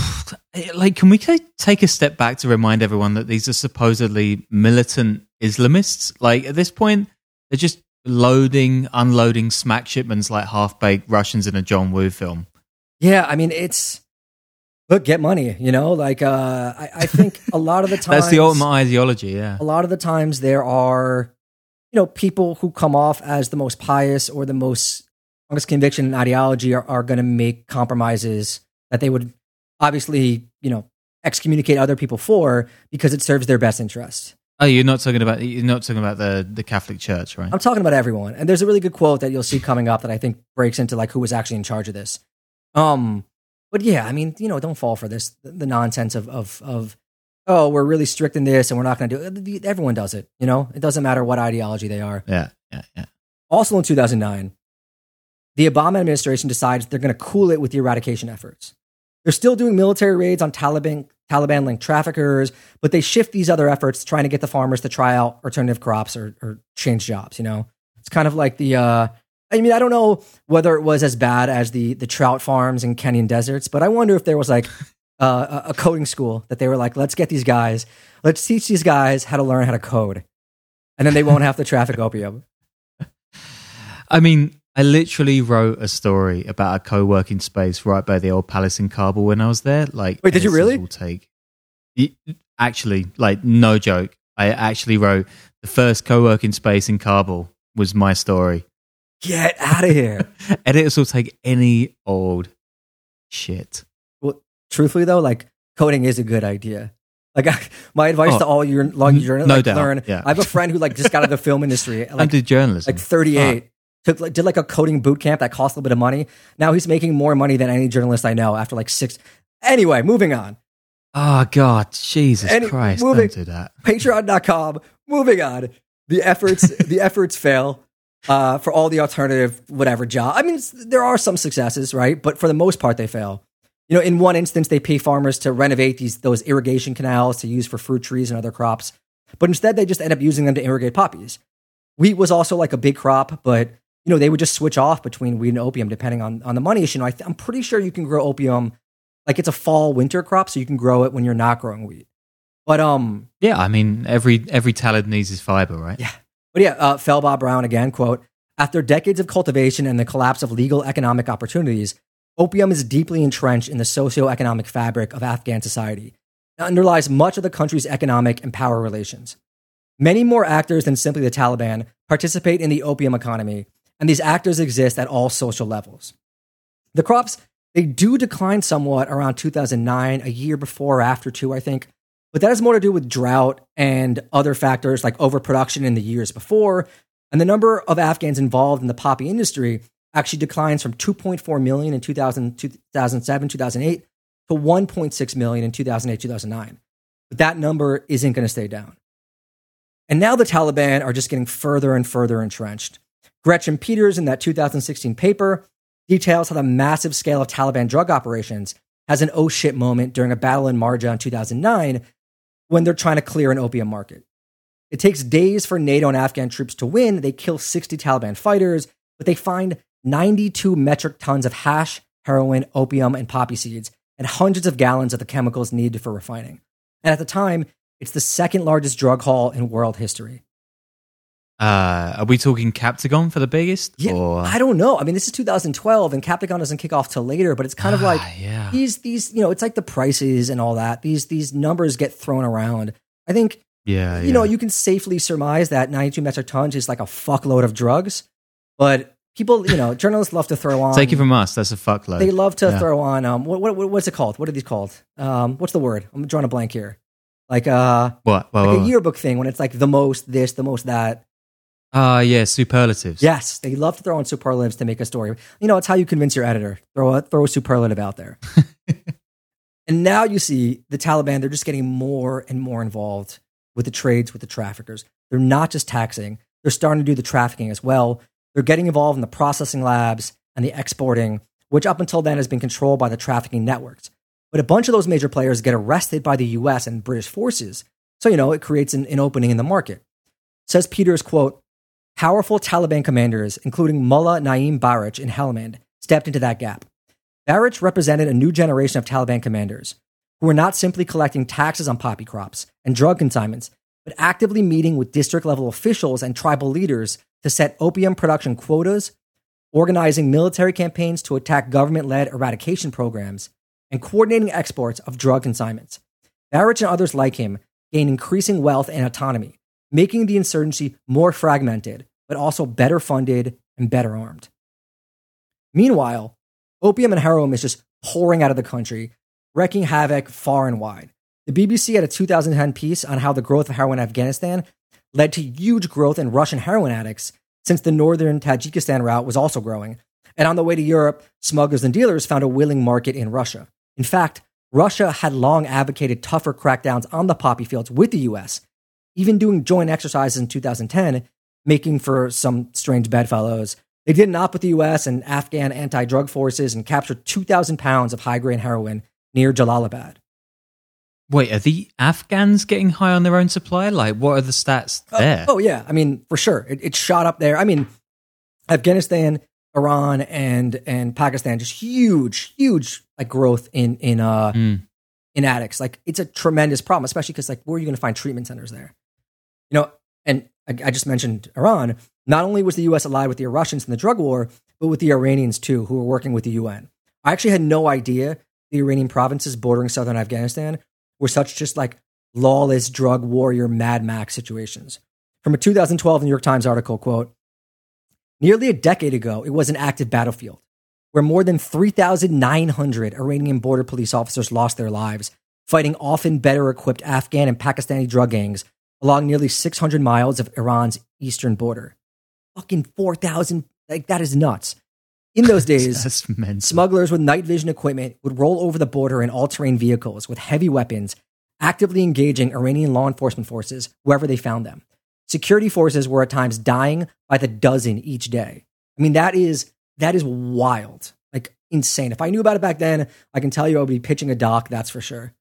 Like, can we take a step back to remind everyone that these are supposedly militant Islamists? Like, at this point, they're just loading, unloading smack shipments like half-baked Russians in a John Woo film. Yeah, I mean, it's, look, get money, you know? Like, uh, I, I think a lot of the times... That's the ultimate ideology, yeah. A lot of the times there are, you know, people who come off as the most pious or the most strongest conviction and ideology are, are going to make compromises that they would obviously, you know, excommunicate other people for because it serves their best interest. Oh, you're not talking about you're not talking about the, the Catholic Church, right? I'm talking about everyone. And there's a really good quote that you'll see coming up that I think breaks into like who was actually in charge of this. Um, but yeah, I mean, you know, don't fall for this, the, the nonsense of, of, of, oh, we're really strict in this and we're not going to do it. Everyone does it, you know? It doesn't matter what ideology they are. Yeah, yeah, yeah. Also in two thousand nine, the Obama administration decides they're going to cool it with the eradication efforts. They're still doing military raids on Taliban, Taliban-linked traffickers, but they shift these other efforts trying to get the farmers to try out alternative crops or, or change jobs, you know? It's kind of like the, uh, I mean, I don't know whether it was as bad as the the trout farms in Kenyan deserts, but I wonder if there was like uh, a, a coding school that they were like, let's get these guys, let's teach these guys how to learn how to code, and then they won't have to traffic opium. I mean, I literally wrote a story about a co-working space right by the old palace in Kabul when I was there. Like, wait, did you really? Will take. Actually, like, no joke. I actually wrote the first co-working space in Kabul was my story. Get out of here. Editors will take any old shit. Well, truthfully though, like coding is a good idea. Like I, my advice Oh, to all your long journalists, no like, doubt, learn. yeah. I have a friend who like just got out of the film industry, I like, did journalism. like thirty-eight. Took like, did like a coding boot camp that cost a little bit of money. Now he's making more money than any journalist I know after like six. Anyway, moving on. Oh God, Jesus Any- Christ! moving- Don't do that. Patreon dot com. Moving on. The efforts, the efforts fail uh, for all the alternative whatever job. I mean, it's- there are some successes, right? But for the most part, they fail. You know, in one instance, they pay farmers to renovate these those irrigation canals to use for fruit trees and other crops. But instead, they just end up using them to irrigate poppies. Wheat was also like a big crop, but you know, they would just switch off between wheat and opium depending on, on the money issue. And I th- I'm pretty sure you can grow opium, like it's a fall winter crop, so you can grow it when you're not growing wheat. But um, Yeah, I mean, every every talent needs his fiber, right? yeah, but yeah, uh, Fel Bob Brown again, quote, after decades of cultivation and the collapse of legal economic opportunities, opium is deeply entrenched in the socioeconomic fabric of Afghan society. It underlies much of the country's economic and power relations. Many more actors than simply the Taliban participate in the opium economy, and these actors exist at all social levels. The crops, they do decline somewhat around two thousand nine, a year before or after too, I think. But that has more to do with drought and other factors like overproduction in the years before. And the number of Afghans involved in the poppy industry actually declines from two point four million in two thousand, two thousand seven, two thousand eight to one point six million in two thousand eight, two thousand nine. But that number isn't going to stay down. And now the Taliban are just getting further and further entrenched. Gretchen Peters, in that two thousand sixteen paper, details how the massive scale of Taliban drug operations has an oh shit moment during a battle in Marja in two thousand nine when they're trying to clear an opium market. It takes days for NATO and Afghan troops to win. They kill sixty Taliban fighters, but they find ninety-two metric tons of hash, heroin, opium, and poppy seeds, and hundreds of gallons of the chemicals needed for refining. And at the time, it's the second largest drug haul in world history. Uh, are we talking Captagon for the biggest? Yeah, or? I don't know. I mean, this is two thousand twelve, and Captagon doesn't kick off till later. But it's kind of Ah, like yeah. these, these, you know, it's like the prices and all that. These, these numbers get thrown around. I think, Yeah, you yeah. know, you can safely surmise that ninety-two metric tons is like a fuckload of drugs. But people, you know, journalists love to throw on. Take it from us. That's a fuckload. They love to Yeah. throw on. Um, what, what, what's it called? What are these called? Um, what's the word? I'm drawing a blank here. Like, uh, What? Well, like well, a yearbook thing when it's like the most this, the most that. Ah, yeah, superlatives. Yes, they love to throw in superlatives to make a story. You know, it's how you convince your editor. Throw a, throw a superlative out there. And now you see the Taliban, they're just getting more and more involved with the trades, with the traffickers. They're not just taxing, they're starting to do the trafficking as well. They're getting involved in the processing labs and the exporting, which up until then has been controlled by the trafficking networks. But a bunch of those major players get arrested by the U S and British forces. So, you know, it creates an, an opening in the market. Says Peters, quote, powerful Taliban commanders, including Mullah Naeem Barich in Helmand, stepped into that gap. Barich represented a new generation of Taliban commanders who were not simply collecting taxes on poppy crops and drug consignments, but actively meeting with district-level officials and tribal leaders to set opium production quotas, organizing military campaigns to attack government-led eradication programs, and coordinating exports of drug consignments. Barich and others like him gained increasing wealth and autonomy, making the insurgency more fragmented, but also better funded and better armed. Meanwhile, opium and heroin is just pouring out of the country, wreaking havoc far and wide. The B B C had a two thousand ten piece on how the growth of heroin in Afghanistan led to huge growth in Russian heroin addicts, since the northern Tajikistan route was also growing. And on the way to Europe, smugglers and dealers found a willing market in Russia. In fact, Russia had long advocated tougher crackdowns on the poppy fields with the U S, even doing joint exercises in two thousand ten, making for some strange bedfellows. They did an op with the U S and Afghan anti-drug forces and captured two thousand pounds of high-grade heroin near Jalalabad. Wait, are the Afghans getting high on their own supply? Like, what are the stats there? Oh, oh yeah, I mean, for sure. It, it shot up there. I mean, Afghanistan, Iran, and and Pakistan, just huge, huge like growth in in uh Mm. in addicts. Like, it's a tremendous problem, especially because like where are you going to find treatment centers there? You know, and I, I just mentioned Iran. Not only was the U S allied with the Russians in the drug war, but with the Iranians too, who were working with the U N. I actually had no idea the Iranian provinces bordering southern Afghanistan were such just like lawless drug warrior Mad Max situations. From a two thousand twelve New York Times article, quote, nearly a decade ago, it was an active battlefield where more than three thousand nine hundred Iranian border police officers lost their lives, fighting often better equipped Afghan and Pakistani drug gangs along nearly six hundred miles of Iran's eastern border. Fucking four thousand, like that is nuts. In those days, That's mental. smugglers with night vision equipment would roll over the border in all-terrain vehicles with heavy weapons, actively engaging Iranian law enforcement forces wherever they found them. Security forces were at times dying by the dozen each day. I mean, that is that is wild, like insane. If I knew about it back then, I can tell you I would be pitching a doc, that's for sure.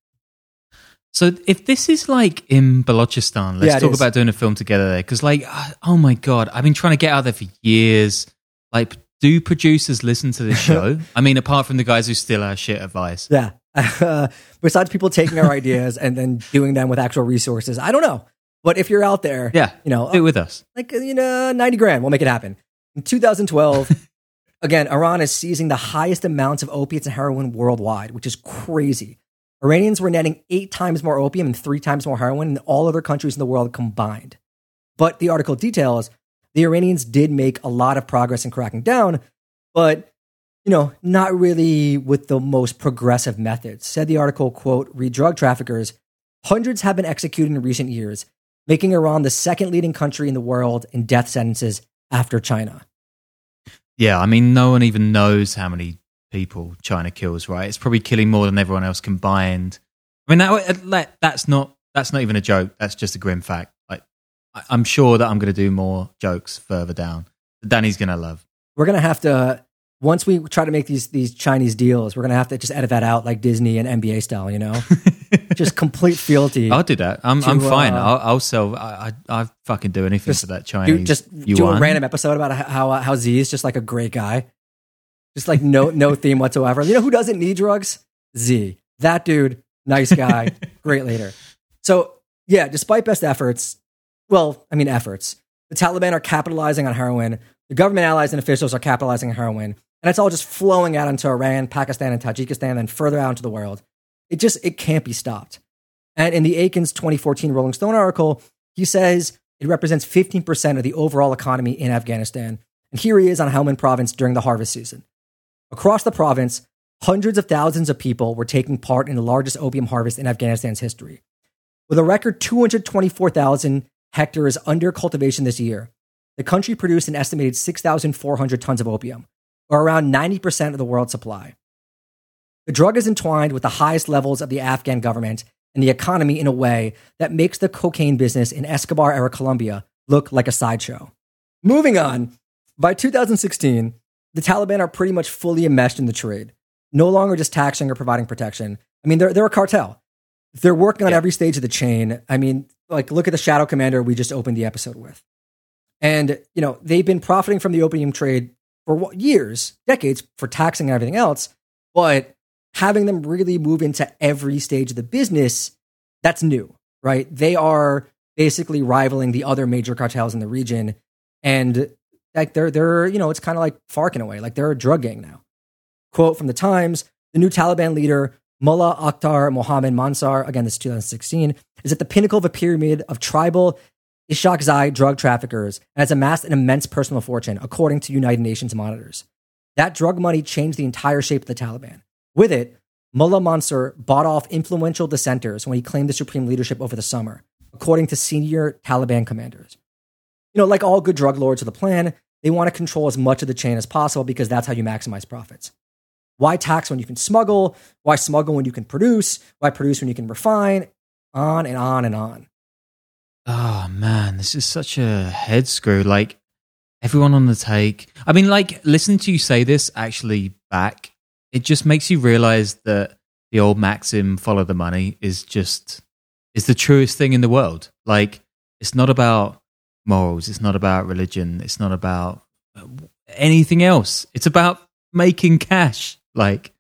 So if this is like in Balochistan, let's Yeah, it talk is. about doing a film together there. Because like, uh, oh my God, I've been trying to get out there for years. Like, do producers listen to this show? I mean, apart from the guys who steal our shit advice. Yeah. Uh, besides people taking our ideas and then doing them with actual resources, I don't know. But if you're out there, Yeah, you know, do it with us. like, you know, ninety grand, we'll make it happen. In two thousand twelve, again, Iran is seizing the highest amounts of opiates and heroin worldwide, which is crazy. Iranians were netting eight times more opium and three times more heroin than all other countries in the world combined. But the article details the Iranians did make a lot of progress in cracking down, but, you know, not really with the most progressive methods. Said the article, quote, read drug traffickers, hundreds have been executed in recent years, making Iran the second leading country in the world in death sentences after China. Yeah, I mean, no one even knows how many people China kills, right? It's probably killing more than everyone else combined. I mean, that, that's not that's not even a joke. That's just a grim fact. Like, I, I'm sure that I'm going to do more jokes further down. Danny's going to love. We're going to have to once we try to make these these Chinese deals, we're gonna have to just edit that out like Disney and N B A style, you know, just complete fealty. I'll do that. I'm to, I'm fine. uh, I'll, I'll sell. I I I'll fucking do anything for that Chinese. Do, just yuan. do a random episode about how uh, how Z is just like a great guy, just like no no theme whatsoever. You know who doesn't need drugs? Z. That dude, nice guy, great leader. So yeah, despite best efforts, well, I mean efforts, the Taliban are capitalizing on heroin. The government allies and officials are capitalizing on heroin. And it's all just flowing out into Iran, Pakistan, and Tajikistan, and further out into the world. It just, it can't be stopped. And in the Aikens twenty fourteen Rolling Stone article, he says it represents fifteen percent of the overall economy in Afghanistan. And here he is on Helmand province during the harvest season. Across the province, hundreds of thousands of people were taking part in the largest opium harvest in Afghanistan's history. With a record two hundred twenty-four thousand hectares under cultivation this year, the country produced an estimated six thousand four hundred tons of opium, or around ninety percent of the world's supply. The drug is entwined with the highest levels of the Afghan government and the economy in a way that makes the cocaine business in Escobar-era Colombia look like a sideshow. Moving on, by two thousand sixteen, the Taliban are pretty much fully enmeshed in the trade, no longer just taxing or providing protection. I mean, they're, they're a cartel. They're working on yeah. every stage of the chain. I mean, like, look at the Shadow Commander we just opened the episode with. And, you know, they've been profiting from the opium trade for years, decades, for taxing and everything else, but having them really move into every stage of the business, that's new, right? They are basically rivaling the other major cartels in the region, and like they're they're you know, it's kind of like FARC in a way, like they're a drug gang now. Quote from the Times: the new Taliban leader Mullah Akhtar Mohammed Mansar, again this is two thousand sixteen, is at the pinnacle of a pyramid of tribal Ishaqzai drug traffickers and has amassed an immense personal fortune, according to United Nations monitors. That drug money changed the entire shape of the Taliban. With it, Mullah Mansur bought off influential dissenters when he claimed the supreme leadership over the summer, according to senior Taliban commanders. You know, like all good drug lords with a plan, they want to control as much of the chain as possible because that's how you maximize profits. Why tax when you can smuggle? Why smuggle when you can produce? Why produce when you can refine? On and on and on. Oh man, this is such a head screw. Like, everyone on the take. I mean, like, listen to you say this actually back. It just makes you realize that the old maxim, follow the money, is just, is the truest thing in the world. Like, it's not about morals. It's not about religion. It's not about anything else. It's about making cash. Like,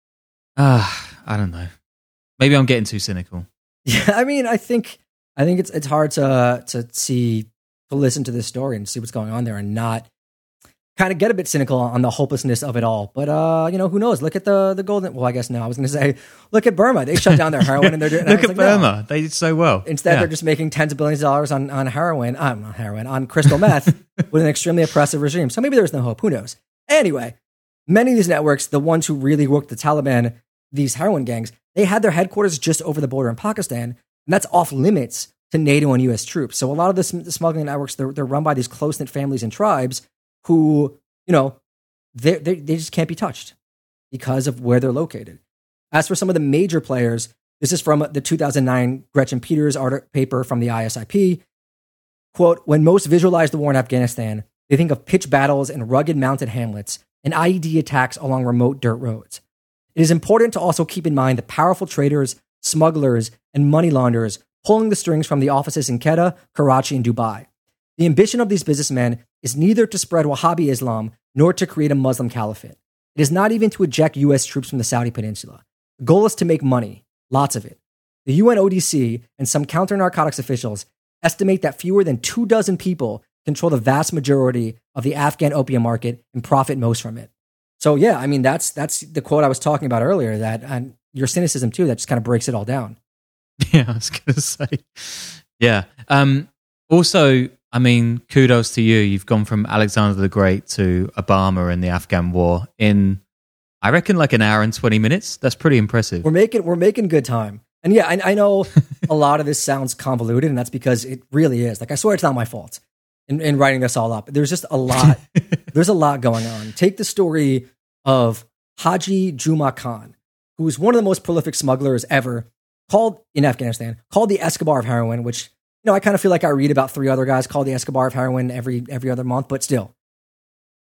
ah, uh, I don't know. Maybe I'm getting too cynical. Yeah, I mean, I think, I think it's, it's hard to, to see, to listen to this story and see what's going on there and not kind of get a bit cynical on the hopelessness of it all. But, uh, you know, who knows? Look at the the golden... Well, I guess no, I was going to say, look at Burma. They shut down their heroin and they're doing... Look at like, Burma. No. They did so well. Instead, yeah. They're just making tens of billions of dollars on, on heroin. Uh, not heroin, on crystal meth with an extremely oppressive regime. So maybe there's no hope. Who knows? Anyway, many of these networks, the ones who really worked the Taliban, these heroin gangs, they had their headquarters just over the border in Pakistan, and that's off limits to NATO and U S troops. So a lot of the, the smuggling networks, they're, they're run by these close-knit families and tribes who, you know, they they they just can't be touched because of where they're located. As for some of the major players, this is from the two thousand nine Gretchen Peters art paper from the I S I P. Quote, when most visualize the war in Afghanistan, they think of pitched battles and rugged mounted hamlets and I E D attacks along remote dirt roads. It is important to also keep in mind the powerful traders, smugglers, and money launderers pulling the strings from the offices in Kedah, Karachi, and Dubai. The ambition of these businessmen is neither to spread Wahhabi Islam nor to create a Muslim caliphate. It is not even to eject U S troops from the Saudi Peninsula. The goal is to make money, lots of it. The U N O D C and some counter-narcotics officials estimate that fewer than two dozen people control the vast majority of the Afghan opium market and profit most from it. So yeah, I mean, that's that's the quote I was talking about earlier, that, and your cynicism too, that just kind of breaks it all down. Yeah, I was going to say. Yeah. Um, also, I mean, kudos to you. You've gone from Alexander the Great to Obama in the Afghan war in, I reckon, like an hour and twenty minutes. That's pretty impressive. We're making we're making good time. And yeah, I, I know a lot of this sounds convoluted, and that's because it really is. Like, I swear it's not my fault in, in writing this all up. There's just a lot. There's a lot going on. Take the story of Haji Juma Khan, who was one of the most prolific smugglers ever, called in Afghanistan, called the Escobar of heroin, which, you know, I kind of feel like I read about three other guys called the Escobar of heroin every every other month, but still.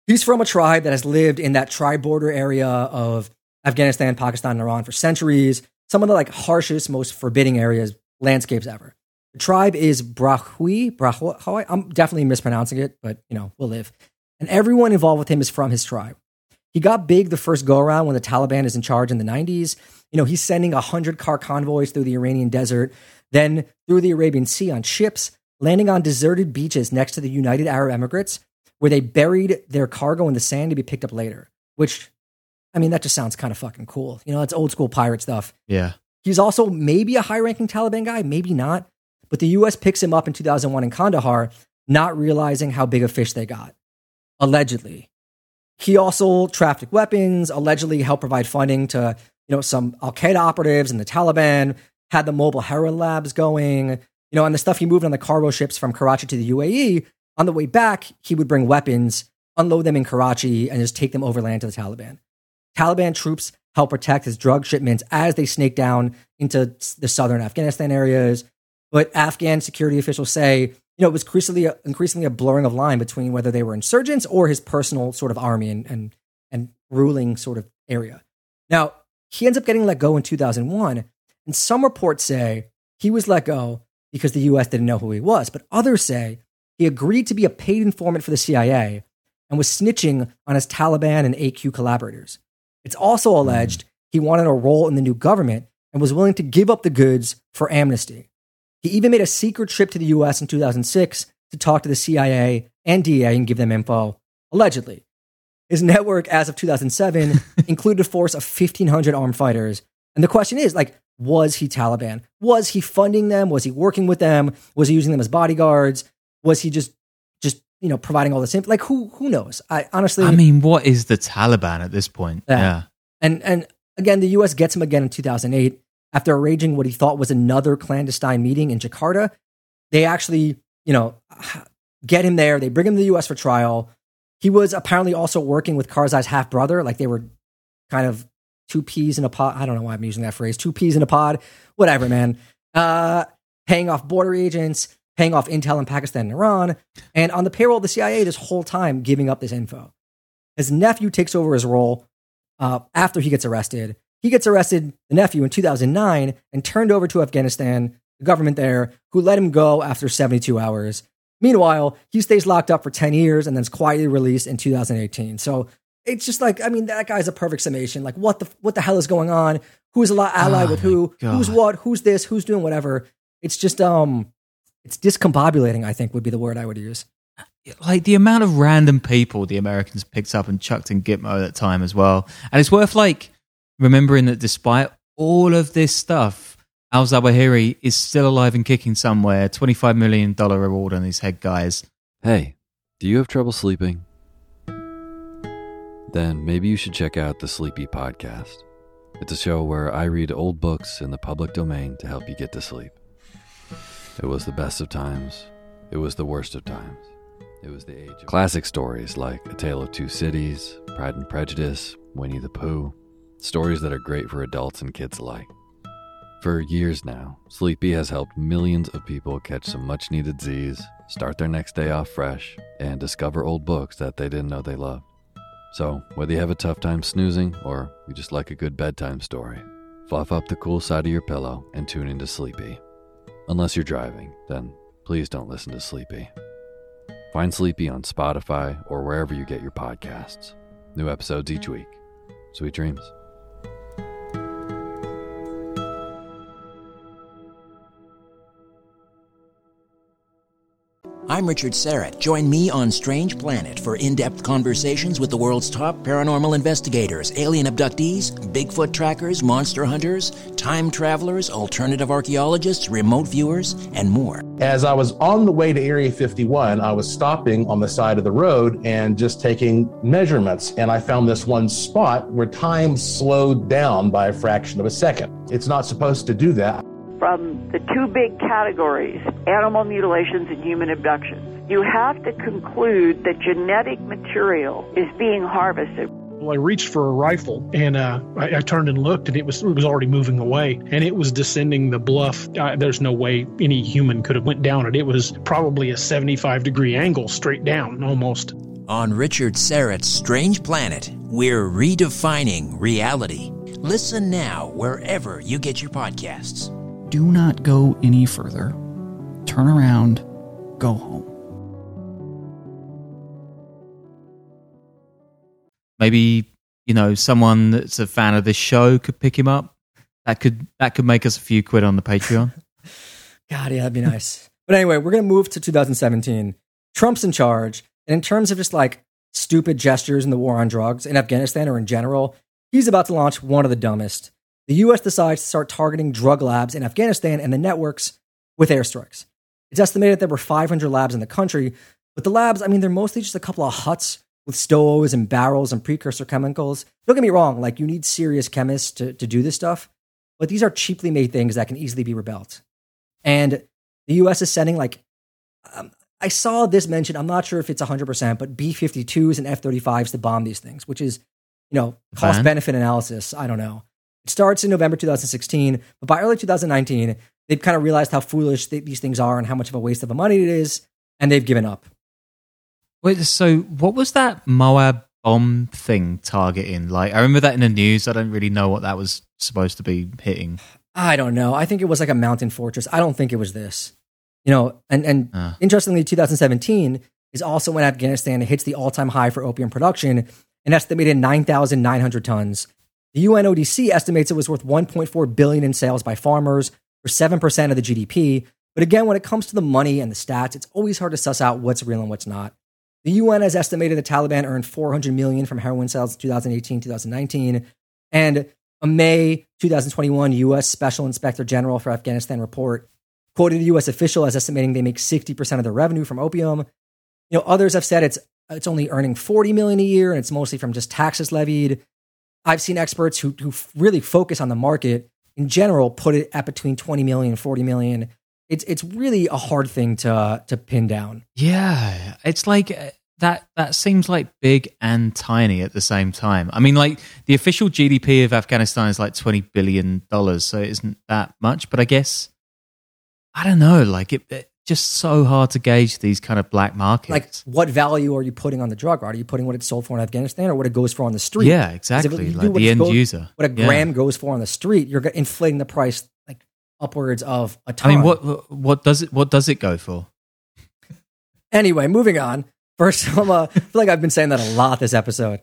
He's from a tribe that has lived in that tri-border area of Afghanistan, Pakistan, and Iran for centuries. Some of the like harshest, most forbidding areas, landscapes ever. The tribe is Brahui. Brahui. I'm definitely mispronouncing it, but you know, we'll live. And everyone involved with him is from his tribe. He got big the first go around when the Taliban is in charge in the nineties. You know, he's sending a hundred car convoys through the Iranian desert, then through the Arabian Sea on ships, landing on deserted beaches next to the United Arab Emirates, where they buried their cargo in the sand to be picked up later. Which, I mean, that just sounds kind of fucking cool. You know, it's old school pirate stuff. Yeah. He's also maybe a high-ranking Taliban guy, maybe not. But the U S picks him up in two thousand one in Kandahar, not realizing how big a fish they got. Allegedly. He also trafficked weapons, allegedly helped provide funding to, you know, some Al-Qaeda operatives and the Taliban, had the mobile heroin labs going, you know, and the stuff he moved on the cargo ships from Karachi to the U A E. On the way back, he would bring weapons, unload them in Karachi, and just take them overland to the Taliban. Taliban troops help protect his drug shipments as they snake down into the southern Afghanistan areas. But Afghan security officials say, you know, it was increasingly a, increasingly a blurring of line between whether they were insurgents or his personal sort of army and, and, and ruling sort of area. Now, he ends up getting let go in two thousand one, and some reports say he was let go because the U S didn't know who he was, but others say he agreed to be a paid informant for the C I A and was snitching on his Taliban and A Q collaborators. It's also alleged he wanted a role in the new government and was willing to give up the goods for amnesty. He even made a secret trip to the U S in two thousand six to talk to the C I A and D E A and give them info, allegedly. His network, as of two thousand seven, included a force of fifteen hundred armed fighters. And the question is, like, was he Taliban? Was he funding them? Was he working with them? Was he using them as bodyguards? Was he just, just you know, providing all this info? Like, who who knows? I honestly... I mean, what is the Taliban at this point? Yeah. yeah. And, and again, the U S gets him again in two thousand eight. After arranging what he thought was another clandestine meeting in Jakarta. They actually, you know, get him there. They bring him to the U S for trial. He was apparently also working with Karzai's half-brother. Like, they were kind of two peas in a pod. I don't know why I'm using that phrase. Two peas in a pod. Whatever, man. Uh, paying off border agents, paying off intel in Pakistan and Iran, and on the payroll of the C I A this whole time giving up this info. His nephew takes over his role uh, after he gets arrested. He gets arrested, the nephew, in two thousand nine and turned over to Afghanistan, the government there, who let him go after seventy-two hours. Meanwhile, he stays locked up for ten years and then is quietly released in two thousand eighteen. So it's just like, I mean, that guy's a perfect summation. Like, what the what the hell is going on? Who's allied oh with who? God. Who's what? Who's this? Who's doing whatever? It's just, um, it's discombobulating, I think, would be the word I would use. Like, the amount of random people the Americans picked up and chucked in Gitmo at that time as well. And it's worth, like, remembering that despite all of this stuff, al-Zawahiri is still alive and kicking somewhere. twenty-five million dollars reward on his head, guys. Hey, do you have trouble sleeping? Then maybe you should check out the Sleepy Podcast. It's a show where I read old books in the public domain to help you get to sleep. It was the best of times. It was the worst of times. It was the age of classic stories like A Tale of Two Cities, Pride and Prejudice, Winnie the Pooh. Stories that are great for adults and kids alike. For years now, Sleepy has helped millions of people catch some much-needed Z's, start their next day off fresh, and discover old books that they didn't know they loved. So, whether you have a tough time snoozing or you just like a good bedtime story, fluff up the cool side of your pillow and tune into Sleepy. Unless you're driving, then please don't listen to Sleepy. Find Sleepy on Spotify or wherever you get your podcasts. New episodes each week. Sweet dreams. I'm Richard Serrett. Join me on Strange Planet for in-depth conversations with the world's top paranormal investigators, alien abductees, Bigfoot trackers, monster hunters, time travelers, alternative archaeologists, remote viewers, and more. As I was on the way to Area fifty-one, I was stopping on the side of the road and just taking measurements. And I found this one spot where time slowed down by a fraction of a second. It's not supposed to do that. From the two big categories, animal mutilations and human abductions, you have to conclude that genetic material is being harvested. Well, I reached for a rifle, and uh, I, I turned and looked, and it was it was already moving away, and it was descending the bluff. Uh, there's no way any human could have went down it. It was probably a seventy-five degree angle straight down, almost. On Richard Syrett's Strange Planet, we're redefining reality. Listen now wherever you get your podcasts. Do not go any further. Turn around. Go home. Maybe, you know, someone that's a fan of this show could pick him up. That could that could make us a few quid on the Patreon. God, yeah, that'd be nice. But anyway, we're going to move to two thousand seventeen. Trump's in charge. And in terms of just like stupid gestures in the war on drugs in Afghanistan or in general, he's about to launch one of the dumbest. The U S decides to start targeting drug labs in Afghanistan and the networks with airstrikes. It's estimated there were five hundred labs in the country, but the labs, I mean, they're mostly just a couple of huts with stoves and barrels and precursor chemicals. Don't get me wrong, like you need serious chemists to, to do this stuff, but these are cheaply made things that can easily be rebuilt. And the U S is sending like, um, I saw this mentioned, I'm not sure if it's one hundred percent, but B fifty-twos and F thirty-fives to bomb these things, which is, you know, cost-benefit analysis. I don't know. It starts in November two thousand sixteen, but by early two thousand nineteen, they've kind of realized how foolish they, these things are and how much of a waste of money it is, and they've given up. Wait, so what was that Moab bomb thing targeting? Like, I remember that in the news. I don't really know what that was supposed to be hitting. I don't know. I think it was like a mountain fortress. I don't think it was this. You know, and, and uh. interestingly, two thousand seventeen is also when Afghanistan hits the all-time high for opium production, an estimated nine thousand nine hundred tons. The U N O D C estimates it was worth one point four billion dollars in sales by farmers, or seven percent of the G D P. But again, when it comes to the money and the stats, it's always hard to suss out what's real and what's not. The U N has estimated the Taliban earned four hundred million dollars from heroin sales in two thousand eighteen, two thousand nineteen. And a May two thousand twenty-one U S Special Inspector General for Afghanistan report quoted a U S official as estimating they make sixty percent of their revenue from opium. You know, others have said it's it's only earning forty million dollars a year, and it's mostly from just taxes levied. I've seen experts who who really focus on the market in general put it at between twenty million and forty million. It's it's really a hard thing to to pin down. Yeah, it's like that. That seems like big and tiny at the same time. I mean, like the official G D P of Afghanistan is like twenty billion dollars, so it isn't that much. But I guess I don't know. Like it, it just so hard to gauge these kind of black markets. Like, what value are you putting on the drug? Are you putting what it's sold for in Afghanistan or what it goes for on the street? Yeah, exactly. Like the end goes, user. What a yeah. gram goes for on the street, you're inflating the price like upwards of a ton. I mean, what what does it what does it go for? Anyway, moving on. First, I'm, uh, I feel like I've been saying that a lot this episode.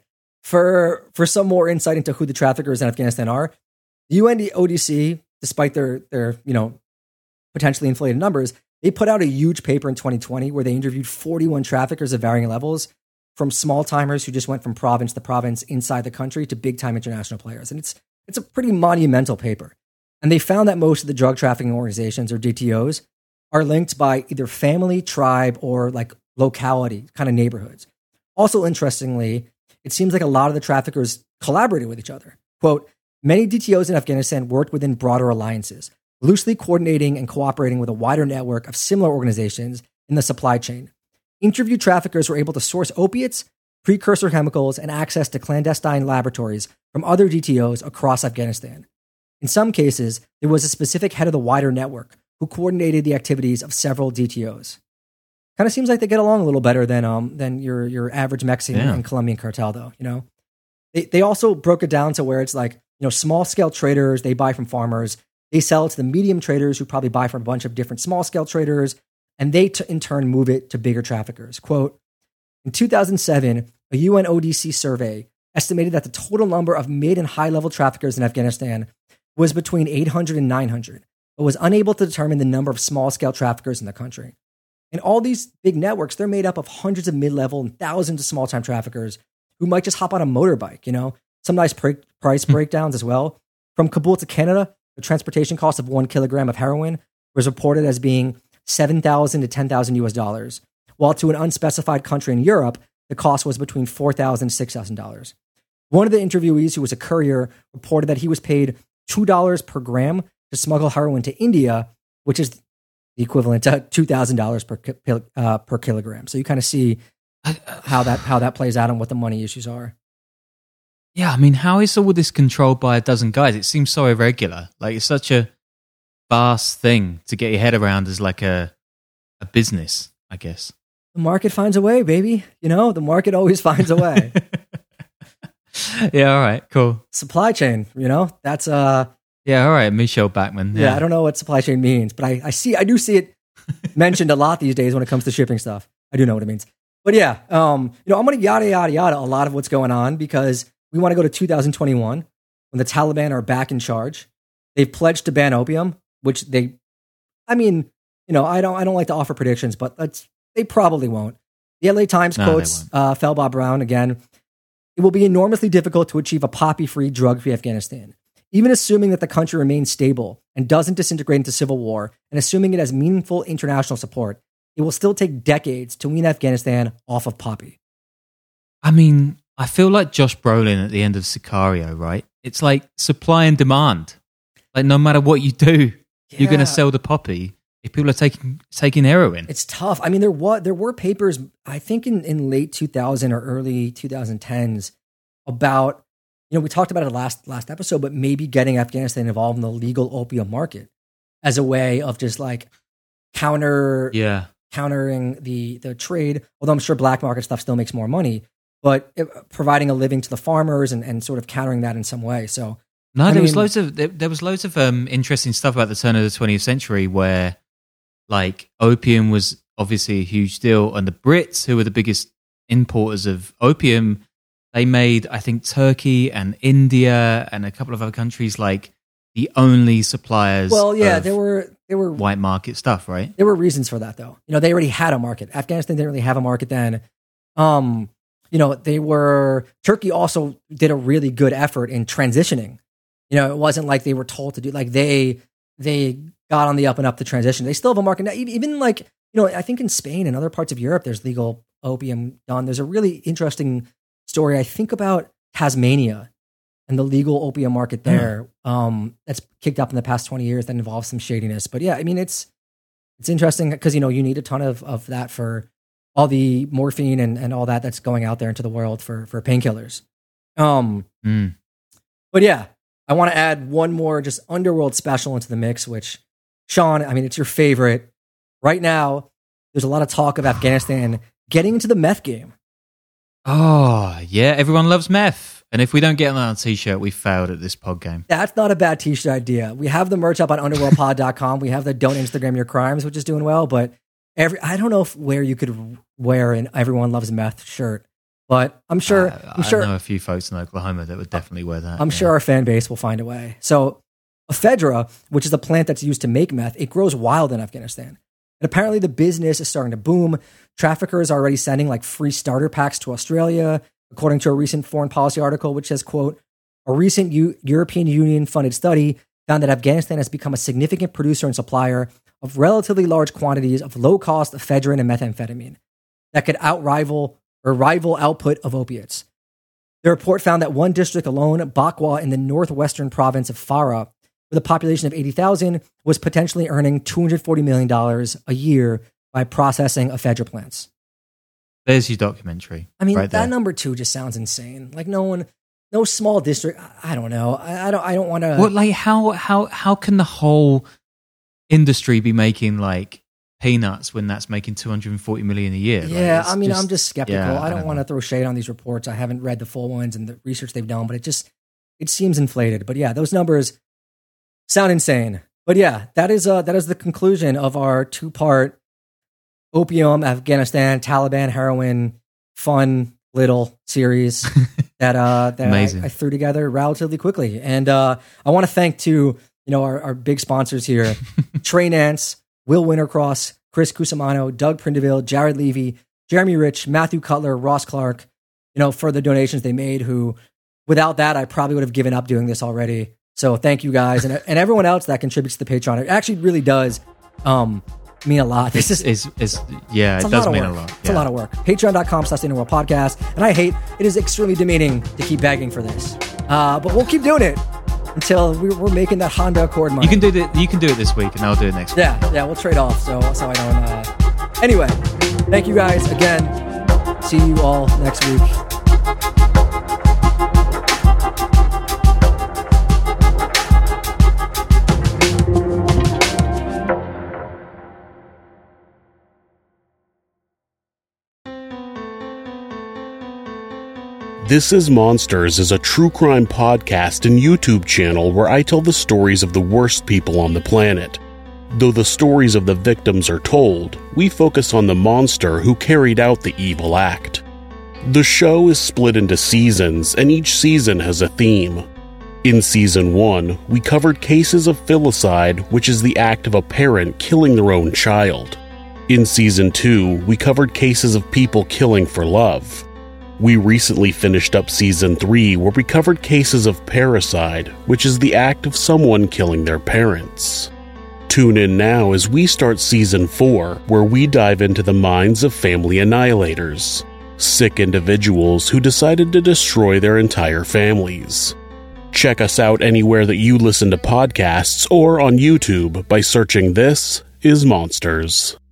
For for some more insight into who the traffickers in Afghanistan are, the U N O D C, despite their their you know potentially inflated numbers, they put out a huge paper in twenty twenty where they interviewed forty-one traffickers of varying levels, from small timers who just went from province to province inside the country to big time international players, and it's it's a pretty monumental paper. And they found that most of the drug trafficking organizations, or D T Os, are linked by either family, tribe, or like locality kind of neighborhoods. Also, interestingly, it seems like a lot of the traffickers collaborated with each other. Quote, many D T Os in Afghanistan worked within broader alliances, loosely coordinating and cooperating with a wider network of similar organizations in the supply chain. Interviewed traffickers were able to source opiates, precursor chemicals, and access to clandestine laboratories from other D T Os across Afghanistan. In some cases, there was a specific head of the wider network who coordinated the activities of several D T Os. Kind of seems like they get along a little better than um than your your average Mexican yeah. and Colombian cartel, though. You know, they they also broke it down to where it's like, you know, small scale traders, they buy from farmers, they sell it to the medium traders who probably buy from a bunch of different small scale traders, and they t- in turn move it to bigger traffickers. Quote, in two thousand seven, a U N O D C survey estimated that the total number of mid and high level traffickers in Afghanistan was between eight hundred and nine hundred, but was unable to determine the number of small scale traffickers in the country. And all these big networks, they're made up of hundreds of mid-level and thousands of small-time traffickers who might just hop on a motorbike, you know? Some nice pr- price breakdowns as well. From Kabul to Canada, the transportation cost of one kilogram of heroin was reported as being seven thousand to ten thousand U S dollars, while to an unspecified country in Europe, the cost was between four thousand and six thousand dollars. One of the interviewees, who was a courier, reported that he was paid two dollars per gram to smuggle heroin to India, which is the equivalent to two thousand dollars per uh, per kilogram. So you kind of see how that how that plays out and what the money issues are. Yeah, I mean, how is all this controlled by a dozen guys? It seems so irregular. Like, it's such a vast thing to get your head around as like a a business, I guess. the market finds a way, baby. You know, the market always finds a way. Yeah, all right, cool. Supply chain, you know, that's uh yeah, all right, Michelle Bachmann. Yeah. Yeah, I don't know what supply chain means, but I, I see I do see it mentioned a lot these days when it comes to shipping stuff. I do know what it means. But yeah, um, you know, I'm gonna yada yada yada a lot of what's going on because we want to go to two thousand twenty-one when the Taliban are back in charge. They've pledged to ban opium, which they I mean, you know, I don't I don't like to offer predictions, but that's they probably won't. The L A Times No, quotes uh, Felba Brown again. It will be enormously difficult to achieve a poppy-free, drug-free Afghanistan. Even assuming that the country remains stable and doesn't disintegrate into civil war, and assuming it has meaningful international support, it will still take decades to wean Afghanistan off of poppy. I mean, I feel like Josh Brolin at the end of Sicario, right? It's like supply and demand. Like no matter what you do, Yeah. you're going to sell the poppy if people are taking taking heroin. It's tough. I mean, there was there were papers, I think in, in late two thousand or early twenty tens about, you know, we talked about it last last episode, but maybe getting Afghanistan involved in the legal opium market as a way of just like counter Yeah. countering the the trade. Although I'm sure black market stuff still makes more money, but it, providing a living to the farmers and, and sort of countering that in some way. So No, I there was mean- loads of there, there was loads of um, interesting stuff about the turn of the twentieth century where, like, opium was obviously a huge deal, and the Brits, who were the biggest importers of opium, they made, I think, Turkey and India and a couple of other countries like the only suppliers. Well, yeah, of there were there were white market stuff, right? There were reasons for that, though. You know, they already had a market. Afghanistan didn't really have a market then. Um, you know, they were Turkey also did a really good effort in transitioning. You know, it wasn't like they were told to do like they they got on the up and up to transition. They still have a market now. Even, even like, you know, I think in Spain and other parts of Europe, there's legal opium done. There's a really interesting story, I think, about Tasmania and the legal opium market there. Um, that's kicked up in the past twenty years that involves some shadiness. But yeah, I mean, it's it's interesting because, you know, you need a ton of, of that for all the morphine and, and all that that's going out there into the world for, for painkillers. Um, Mm. But yeah, I want to add one more just underworld special into the mix, which, Sean, I mean, it's your favorite. Right now, there's a lot of talk of Afghanistan getting into the meth game. Oh, yeah, everyone loves meth. And if we don't get on that t-shirt, we failed at this pod game. That's not a bad t-shirt idea. We have the merch up on underworld pod dot com. We have the Don't Instagram Your Crimes, which is doing well, but every I don't know if where you could wear an Everyone Loves Meth shirt, but I'm sure Uh, I'm sure I know a few folks in Oklahoma that would definitely wear that. I'm yeah. sure our fan base will find a way. So, ephedra, which is a plant that's used to make meth, it grows wild in Afghanistan. And apparently the business is starting to boom. Traffickers are already sending like free starter packs to Australia, according to a recent foreign policy article, which says, quote, a recent U- European Union funded study found that Afghanistan has become a significant producer and supplier of relatively large quantities of low-cost ephedrine and methamphetamine that could outrival or rival output of opiates. The report found that one district alone, Bakwa, in the northwestern province of Farah, with a population of eighty thousand, was potentially earning two hundred forty million dollars a year by processing ephedra plants. There's your documentary. I mean, right that there. number two just sounds insane. Like no one, no small district. I, I don't know. I, I don't. I don't want to. What, like, how how how can the whole industry be making like peanuts when that's making two hundred forty million a year? Like, Yeah, it's I mean, I'm just skeptical. yeah, I don't want to throw shade on these reports. I haven't read the full ones and the research they've done, but it just it seems inflated. But yeah, those numbers sound insane. But yeah, that is uh that is the conclusion of our two part opium, Afghanistan, Taliban, heroin, fun little series that uh that I, Amazing. I threw together relatively quickly. And uh I want to thank to you know our, our big sponsors here, Trey Nance, Will Wintercross, Chris Cusimano, Doug Prindeville, Jared Levy, Jeremy Rich, Matthew Cutler, Ross Clark, you know, for the donations they made, who without that, I probably would have given up doing this already. So thank you guys. And, and everyone else that contributes to the Patreon. It actually really does um, mean a lot. This It's, is it's, it's yeah, it's it a does lot of mean work. a lot. It's a lot of work. Patreon.com slash the Underworld Podcast. And I hate, it is extremely demeaning to keep begging for this. Uh, but we'll keep doing it until we're, we're making that Honda Accord money. You can do the, You can do it this week, and I'll do it next week. Yeah, yeah, we'll trade off. So, so I don't. Uh... Anyway, thank you guys again. See you all next week. This Is Monsters is a true crime podcast and YouTube channel where I tell the stories of the worst people on the planet. Though the stories of the victims are told, we focus on the monster who carried out the evil act. The show is split into seasons, and each season has a theme. In Season one, we covered cases of filicide, which is the act of a parent killing their own child. In Season two, we covered cases of people killing for love. We recently finished up Season three, where we covered cases of parricide, which is the act of someone killing their parents. Tune in now as we start Season four, where we dive into the minds of family annihilators, sick individuals who decided to destroy their entire families. Check us out anywhere that you listen to podcasts or on YouTube by searching This Is Monsters.